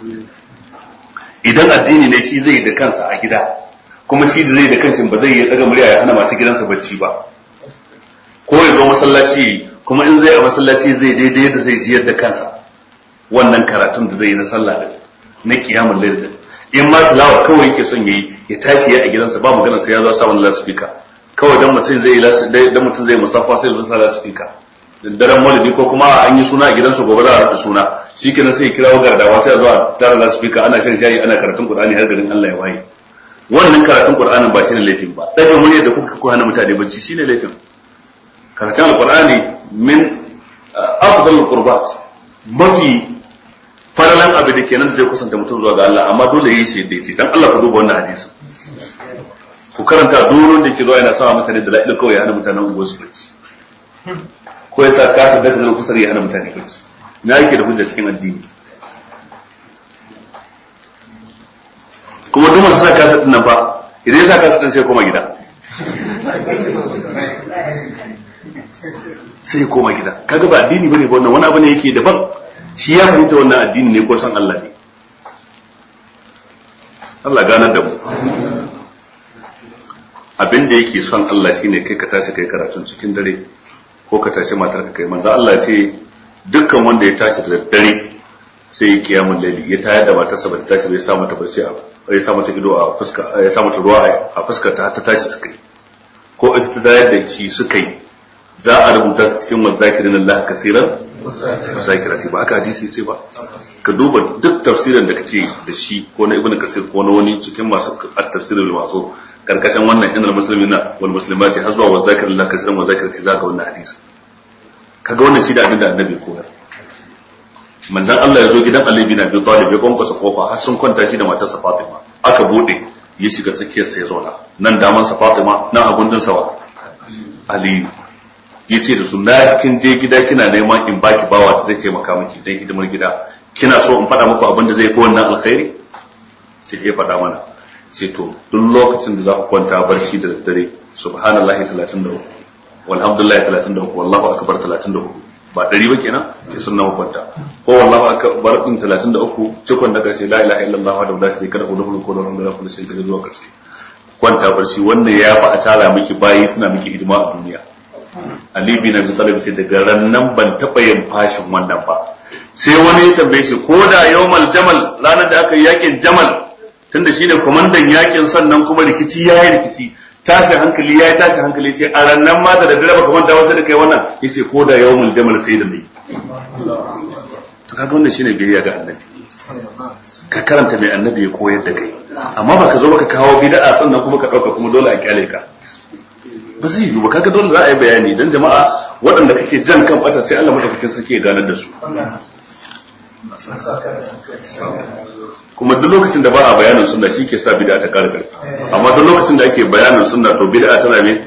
Idan addini ne shi zai da kansa a gida kuma shi da zai da kansa ba zai yi daga murya ya hana masu gidansa bacci ba. Ko ya zo masallaci kuma in zai a masallaci zai daidai da zai jiyar da kansa wannan karatun da zai yi na sallah din na kiyamul layl din. In ma tilawa kawai yake son yayi ya tashi ya a gidansa ba magana sai ya zo sa wani lasifika kawai dan mutum zai musaffa sai ya zo sa lasifika daren maulidi ko kuma an yi suna a gidansa gobe za a rada suna shikenan sai ya kirawo gardawa sai a zo a tara lasifika ana shan shayi ana karatun Qur'ani har garin Allah ya waye. Wannan karatun Qur'anin ba shine laifin ba, daga murya da kuka ko hana mutane bacci shine laifin. Karatun Qur'ani min afdalul qurbat, mafi faralan abu da kenan da zai kusanta mutum zuwa ga Allah, amma dole yi shi da yace dan Allah ku duba wannan hadisi ku karanta doron da ke zuwa yana sa mutane da lafiya kawai ya hana mutanen unguwar su bacci ko ya sa kasa da zai kusar ya hana mutane bacci. Na yake da hujja cikin addini. Kuma duk masu sa kasa din nan fa idan ya sa kasa din sai koma gida sai koma gida. Kaga ba addini bane ba wannan, wani abu ne yake daban. Shi ya fahimta wannan addini ne ko san Allah ne. Allah ganar da mu. Abin da yake son Allah shine kai ka tashi kai karatun cikin dare ko ka tashi matar ka kai. Manzo Allah ce dukkan wanda ya tashi da dare sai ya kiyamul laili ya tayar da matarsa ba ta tashi bai sa mata barci ya sa mata ido a fuska ya sa mata ruwa a fuskar ta tashi suka yi ko ita ta tayar da shi suka yi za a rubuta su cikin wazakirin Allah kasiran zakirati. Ba haka hadisi ce ba. Ka duba duk tafsirin da kake da shi ko na ibnu kasir ko na wani cikin masu at-tafsirul masu karkashin wannan innal muslimina wal muslimati har zuwa wazakirin Allah kasiran wa zakirati zaka wannan hadisi. Kaga wannan shi da abin da annabi koyar. Manzon Allah ya zo gidan Ali bin Abi Talib ya kwankwasa kofa har sun kwanta shi da matarsa Fatima. Aka bude ya shiga tsakiyar sa ya zauna. Nan daman sa Fatima, nan hagun din sa Ali. Yace da su na kin je gida kina neman in baki bawa da zai taimaka miki dan hidimar gida. Kina so in faɗa muku abin da zai fi wannan alkhairi? Sai ya faɗa mana. Sai to duk lokacin da za ku kwanta barci da daddare subhanallahi 33 walhamdulillahi 33 wallahu akbar 34 ba 100 ba kenan sai sunna kwanta ko wallahu akbar 33 cikon da kace la ilaha illallah wa la sharika lahu lahul mulku wa lahul hamdu sai zuwa karshe kwanta barci wannan ya fa a tara miki bayi suna miki hidima a duniya. Ali bin Abi Talib sai daga rannan ban taba yin fashin wannan ba. Sai wani ya tambaye shi ko da yawmal jamal ranar da aka yi yakin jamal tunda shi ne komandan yakin sannan kuma rikici yayi rikici tashi hankali yayi tashi hankali sai a rannan ma da dare baka manta wasu da kai wannan yace ko da yawmul jamal sai da ni. To kaga wannan shine biyayya ga annabi. Ka karanta mai annabi ya koyar da kai amma baka zo baka kawo bid'a sannan kuma ka dauka kuma dole a kyale ka. Ba zai yi ba. Kaga dole za a yi bayani dan jama'a waɗanda kake jan kan bata sai Allah madaukakin sarki ya ganar da su. Kuma duk lokacin da ba a bayanin sunna shi ke sa bid'a ta ƙara ƙarfi, amma duk lokacin da ake bayanin sunna to bid'a tana ne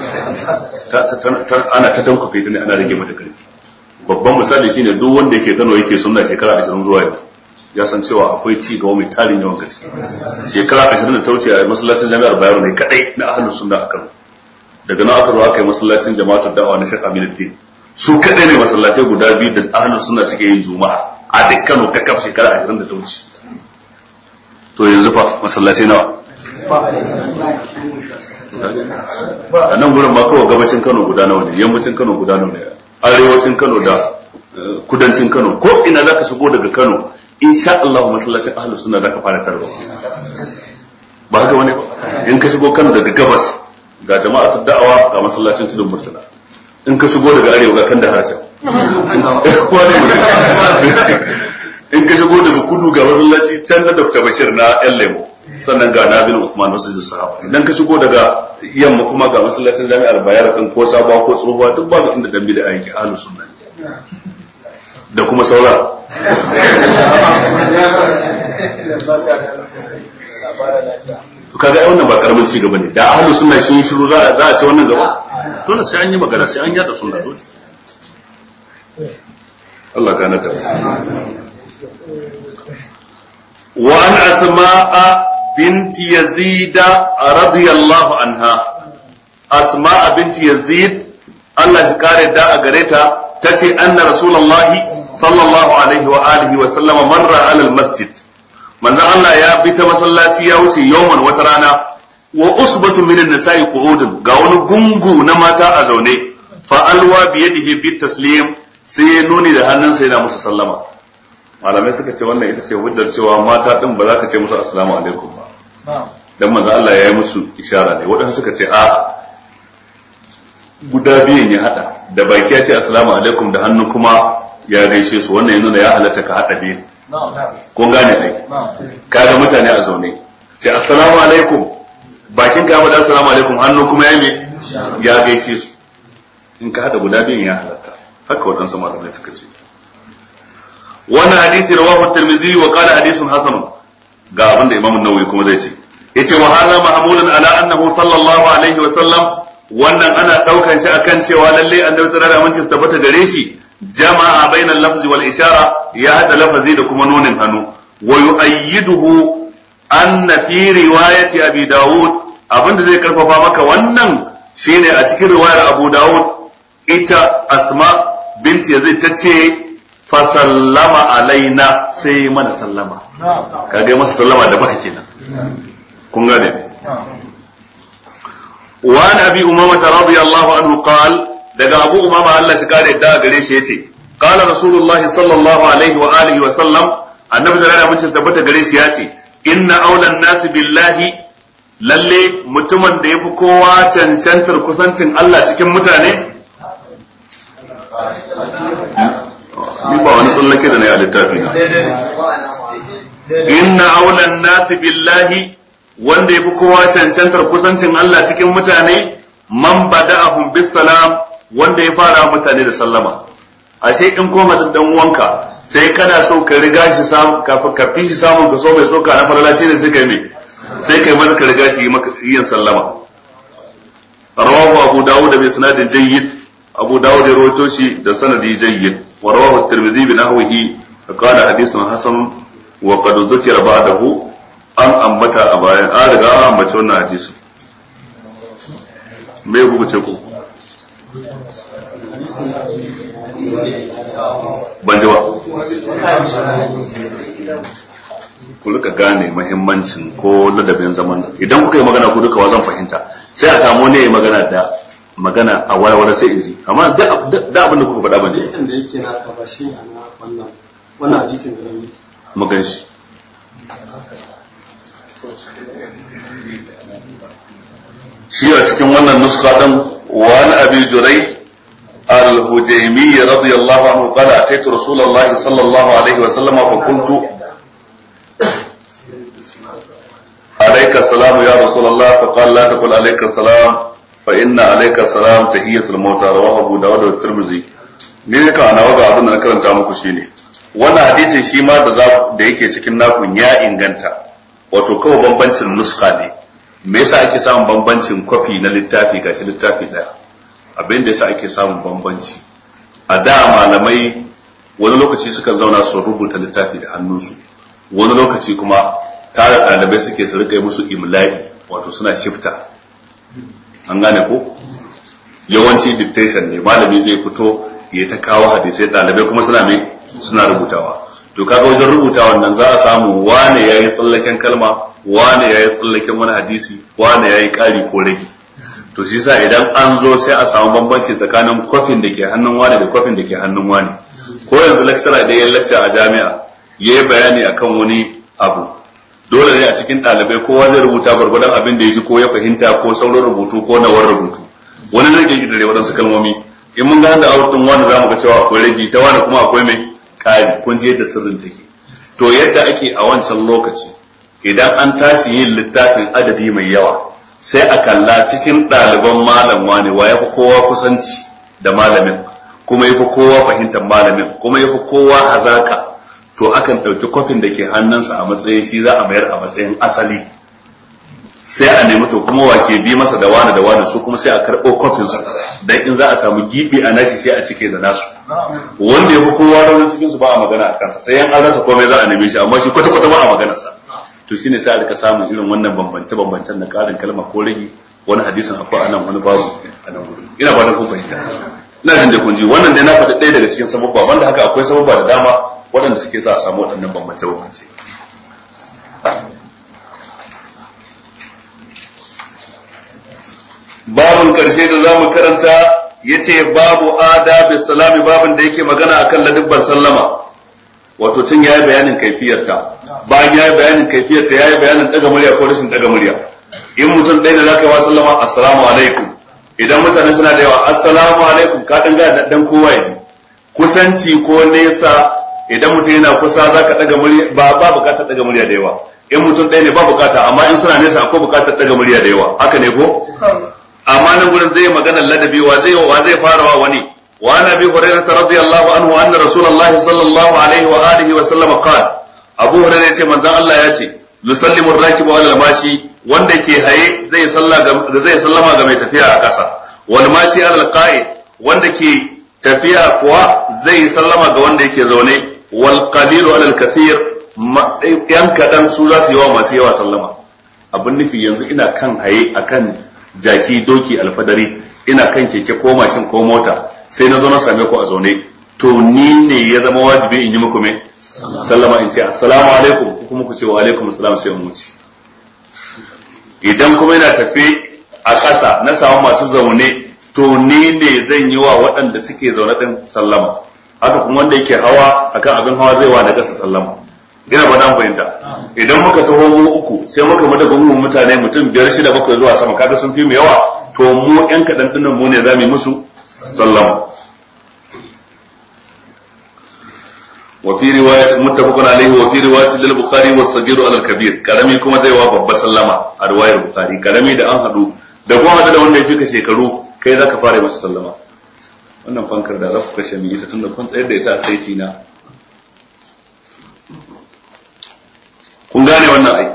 ana ta dankofe ta ne ana rage mata ƙarfi. Babban misali shine duk wanda yake Kano yake sunna shekara 20 zuwa yau ya san cewa akwai ci gaba mai tarin yawan gaske. Shekara 20 da ta wuce a masallacin Jami'ar Bayero ne kadai na ahlus sunna a Kano. Daga nan aka zo aka yi masallacin Jama'atul Da'wa na Sheikh Aminuddin. Su kadai ne masallatai guda biyu da ahlus sunna suke yin juma'a a duk Kano ta kaf shekara 20 da ta wuce. To yanzu fa masallatai nawa? A nan gurin ma kawai gabacin Kano guda nawa ne, yammacin Kano guda nawa ne, arewacin Kano da kudancin Kano, ko ina zaka shigo daga Kano insha Allah masallacin ahlus sunna zaka fara tarwa. Ba haka wani ba. In ka shigo Kano daga gabas ga Jama'atul Da'wa ga masallacin Tudun Mursala. In ka shigo daga arewa ga kan da harcin. In ka shigo daga kudu ga masallaci can na Dr. Bashir na yan lemo sannan ga Nabil Uthman masjidin sahaba. Idan ka shigo daga yamma kuma ga masallacin Jami'ar Bayar kan ko sabuwa ko tsohuwa duk babu inda dambe da aiki ahlus sunna. da kuma sauran. Kaga ai wannan ba karamin ci gaba ne, da ahlus sunna sun shiru za a ce wannan gaba, dole sai an yi magana, sai an yada sunna dole. Allah gane ta. Wa an Asma'a binti Yazid radiyallahu anha, Asma'a binti Yazid Allah shi kare da a gare ta tace anna Rasulullahi sallallahu alaihi wa alihi wa sallama marra ala al-masjid, manzo Allah ya bi ta masallaci ya wuce yawman wata rana, wa usbatu min an-nisa'i qu'udun, ga wani gungu na mata a zaune, fa alwa bi yadihi bi taslim, sai ya nuni da hannunsa yana musu sallama. Malamai suka ce wannan ita ce hujjar cewa mata din ba za ka ce musu assalamu alaikum ba, dan manzo Allah ya yi musu ishara ne. Waɗansu suka ce a'a, guda biyun ya hada, da baki ya ce assalamu alaikum, da hannu kuma ya gaishe su, wannan ya nuna ya halatta ka hada biyu. Kun gane ai, kaga mutane a zaune ce assalamu alaikum, bakin ka da assalamu alaikum, hannu kuma ya me ya gaishe su, in ka hada guda biyun ya halatta. Haka waɗansu malamai suka ce. Wannan hadisi rawahu Tirmidhi wa qala hadithun hasan. Ga abin da Imam An-Nawawi kuma zai ce, yace wa hadha mahmulun ala annahu sallallahu alaihi wa sallam, wannan ana daukan shi akan cewa lalle annabi sallallahu alaihi wa sallam tabbata gare shi jama'a bainal lafzi wal ishara, ya hada lafazi da kuma nunin hannu. Wa yu'ayyiduhu anna fi riwayati Abi Dawud, abinda zai karfafa maka wannan shine a cikin riwayar Abu Dawud, ita Asma binti Yazid tace fa sallama alaina, sai mana sallama. Kaga masa sallama da baka kenan. Kun gane? Wa an Abi Umama radiyallahu anhu qala, daga Abu Umama Allah shi kare da gare shi yace, qala Rasulullah sallallahu alaihi wa alihi wa sallam, annabi sallallahu alaihi wa sallam tabbata gare shi yace, inna awlan nas billahi, lalle mutumin da yafi kowa cancantar kusancin Allah cikin mutane. Ni ba wani tsallake da na yi a littafi na. Inna aulan nasi billahi, wanda ya fi kowa cancantar kusancin Allah cikin mutane, man bada'ahum bis salam, wanda ya fara mutane da sallama. Ashe in koma da dan uwanka, sai kana so ka riga shi samu, kafin ka fi shi samun ka so mai so ka na farala shi ne sai kai me, sai kai maza ka riga shi yin sallama. Rawahu Abu Dawud bi sanadin jayyid, Abu Dawud ya rawaito shi da sanadi jayyid. ورواه الترمذي بنحوه فقال حديث حسن وقد ذكر بعده an ambata a bayan an riga an ambaci wannan hadisi. Me kuka ce ku? Ban ji ba. Ku rika gane muhimmancin ko ladabin zaman. Idan kuka yi magana ku duka wa zan fahimta, sai a samu ne magana a wani sai in ji, amma da abin da kuka faɗa ban ji. Hadisin da yake na kafa shi a wannan hadisin da yake. Magan shi. Shi a cikin wannan nuska din, wa an Abi Jurai al-Hujaymi radiyallahu anhu qala ataitu Rasulullahi sallallahu alaihi wa sallam fa qultu alayka salamu ya Rasulullah, fa qala la taqul alayka salam fa inna alayka salam tahiyatul mauta, rawahu Abu Dawud wa Tirmidhi. Ni ka ana waga abin da na karanta muku shine wannan hadisin shi ma da yake cikin nakun ya inganta, wato kawai bambancin nuska ne. Me yasa ake samun bambancin kwafi na littafi gashi littafi daya? Abin da yasa ake samun bambanci, a da malamai wani lokaci suka zauna su rubuta littafi da hannunsu, wani lokaci kuma tare ɗalibai suke su rika musu imla'i, wato suna shifta. An gane ko? Yawanci dictation ne, malami zai fito ya ta kawo hadisai, ɗalibai kuma suna rubutawa. To kaga wajen rubutawan nan za a samu wane yayi tsallaken kalma, wane yayi tsallaken wani hadisi, wane yayi ƙari ko rage. To shi sa idan an zo sai a samu bambanci tsakanin kwafin da ke hannun wane da kwafin da ke hannun wane. Ko yanzu lecturer idan ya lecture a jami'a yayi bayani akan wani abu, dole ne a cikin ɗalibai kowa zai rubuta gwargwadon abin da ya ji ko ya fahimta ko sauran rubutu ko nawar rubutu. Wani zai kirkire waɗansu kalmomi, in mun ga da aurutun wani za mu ga cewa akwai rage, ta wani kuma akwai mai ƙari. Kun ji yadda sirrin take. To yadda ake a wancan lokaci, idan an tashi yin littafin adadi mai yawa, sai a kalla cikin ɗaliban malam wani wa ya fi kowa kusanci da malamin, kuma yafi kowa fahimtar malamin kuma yafi kowa hazaka to akan ɗauki kofin da ke hannunsa a matsayin shi za a mayar a matsayin asali sai a nemi to kuma wake bi masa da wani su kuma sai a karɓo kofin su dan in za a samu gibi a nashi sai a cike da nasu wanda ya fi kowa raunin cikin su ba a magana a kansa sai yan an rasa komai za a neme shi amma shi kwata kwata ba a maganar sa to shine sai a rika samun irin wannan bambance na karin kalma ko rage wani hadisin akwai anan wani babu anan gurin ina ba da kun fahimta ina jin da kun ji wannan dai na faɗi ɗaya daga cikin sababba wanda haka akwai sababba da dama waɗanda suke sa a samu waɗannan bambance babin karshe da za mu karanta ya ce babu adabis salami babin da yake magana akan ladabban sallama wato tun ya yi bayanin kaifiyarta bayan ya yi bayanin kaifiyarta ya yi bayanin daga murya ko rashin daga murya in mutum ɗaya da za ka yi wa sallama assalamu alaikum idan mutane suna da yawa assalamu alaikum ka ɗan gaya dan kowa ya ji kusanci ko nesa idan mutum yana kusa za ka daga murya ba bukatar daga murya da yawa in mutum ɗaya ne ba bukata amma in suna nesa akwai bukatar daga murya da yawa haka ne ko amma nan gurin zai magana ladabi wa zai farawa wani wa ana bi hurairah radiyallahu anhu anna rasulullah sallallahu alaihi wa alihi wa sallam qala abu hurairah yace manzon Allah yace yusallimu ar-rakibu ala al-mashi wanda ke haye zai sallama ga mai tafiya a kasa wal mashi ala al-qa'id wanda ke tafiya kuwa zai sallama ga wanda yake zaune wal qalilu ala al-kathir yan kadan su za su yi wa masu yawa sallama abin nufi yanzu ina kan haye akan jaki doki alfadari ina kan keke ko mashin ko mota sai na zo na same ku a zaune to ni ne ya zama wajibi in yi muku me sallama in ce assalamu alaikum ko kuma ku ce wa alaikum assalam sai mu wuce idan kuma ina tafe a ƙasa na samu masu zaune to ni ne zan yi wa waɗanda suke zaune din sallama haka kuma wanda yake hawa akan abin hawa zai wa na ƙasa sallama ina ba dan fahimta idan muka taho mu uku sai muka mada gungun mutane mutum 5 6 7 zuwa sama kaga sun fi mu yawa to mu ɗan kadan dinnan mu ne zamu yi musu sallama wa fi riwayat muttafaqun alayhi wa fi riwayat lil bukhari was sagir ala al kabir karami kuma zai wa babba sallama a riwayar bukhari karami da an hadu da kuma da wanda yake ka shekaru kai zaka fara masa sallama wannan fankar da za ku kashe mi ita tunda kun tsayar da ita a saiti na kun gane wannan ai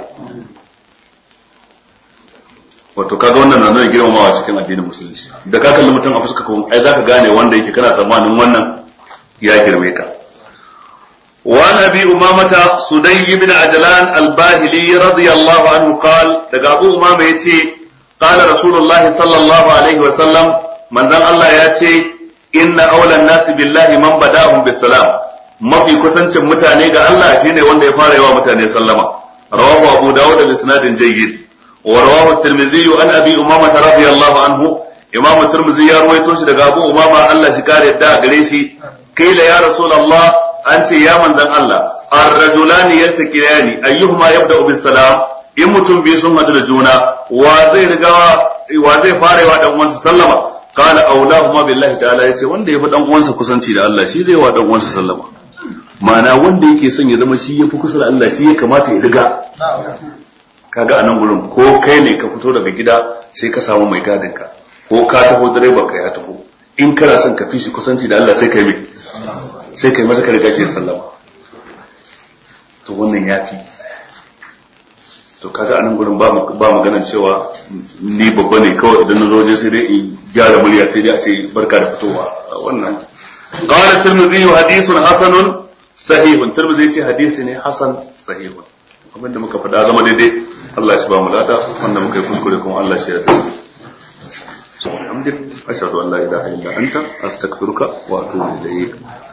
wato kaga wannan na nuna girmamawa cikin addinin musulunci da ka kalli mutum a fuska ko ai zaka gane wanda yake kana tsammanin wannan ya girme ka wa nabi umamata sudayy ibn ajlan al-bahili radiyallahu anhu qala daga abu umama yace qala rasulullahi sallallahu alaihi wa sallam manzon Allah yace inna awla an-nas billahi man bada'ahum bis-salam mafi kusancin mutane ga Allah shine wanda ya fara yawa mutane sallama rawahu abu dawud bi isnadin jayyid wa rawahu at-tirmidhi an abi umama radiyallahu anhu imam at-tirmidhi ya ruwaito shi daga abu umama Allah shi kare da gare shi kila ya rasulullah anti ya manzan Allah ar-rajulani yaltaqiyani ayyuhuma yabda'u bis-salam in mutum biyu sun hadu da juna wa zai fara yawa dan uwansa sallama qala awlahuma billahi ta'ala yace wanda yafi dan uwansa kusanci da Allah shi zai wa dan uwansa sallama ma'ana wanda yake son ya zama shi yafi kusa da Allah shi ya kamata ya riga kaga anan gurin ko kai ne ka fito daga gida sai ka samu mai gadin ka ko ka taho direba ka ya taho in kana son ka fi shi kusanci da Allah sai kai me sai kai masa ka riga shi sallama to wannan yafi to kaga anan gurin ba maganar cewa ni babba ne kawai idan na zo je sai dai in gyara murya sai dai a ce barka da fitowa wannan qala tirmidhi hadithun hasanun sahihun tirmidhi ce hadisi ne hasan sahihun abinda muka faɗa zama daidai Allah ya ba mu lada wanda muka yi kuskure kuma Allah shi ya yarda alhamdulillah ashhadu an la ilaha illa anta astaghfiruka wa atubu ilayk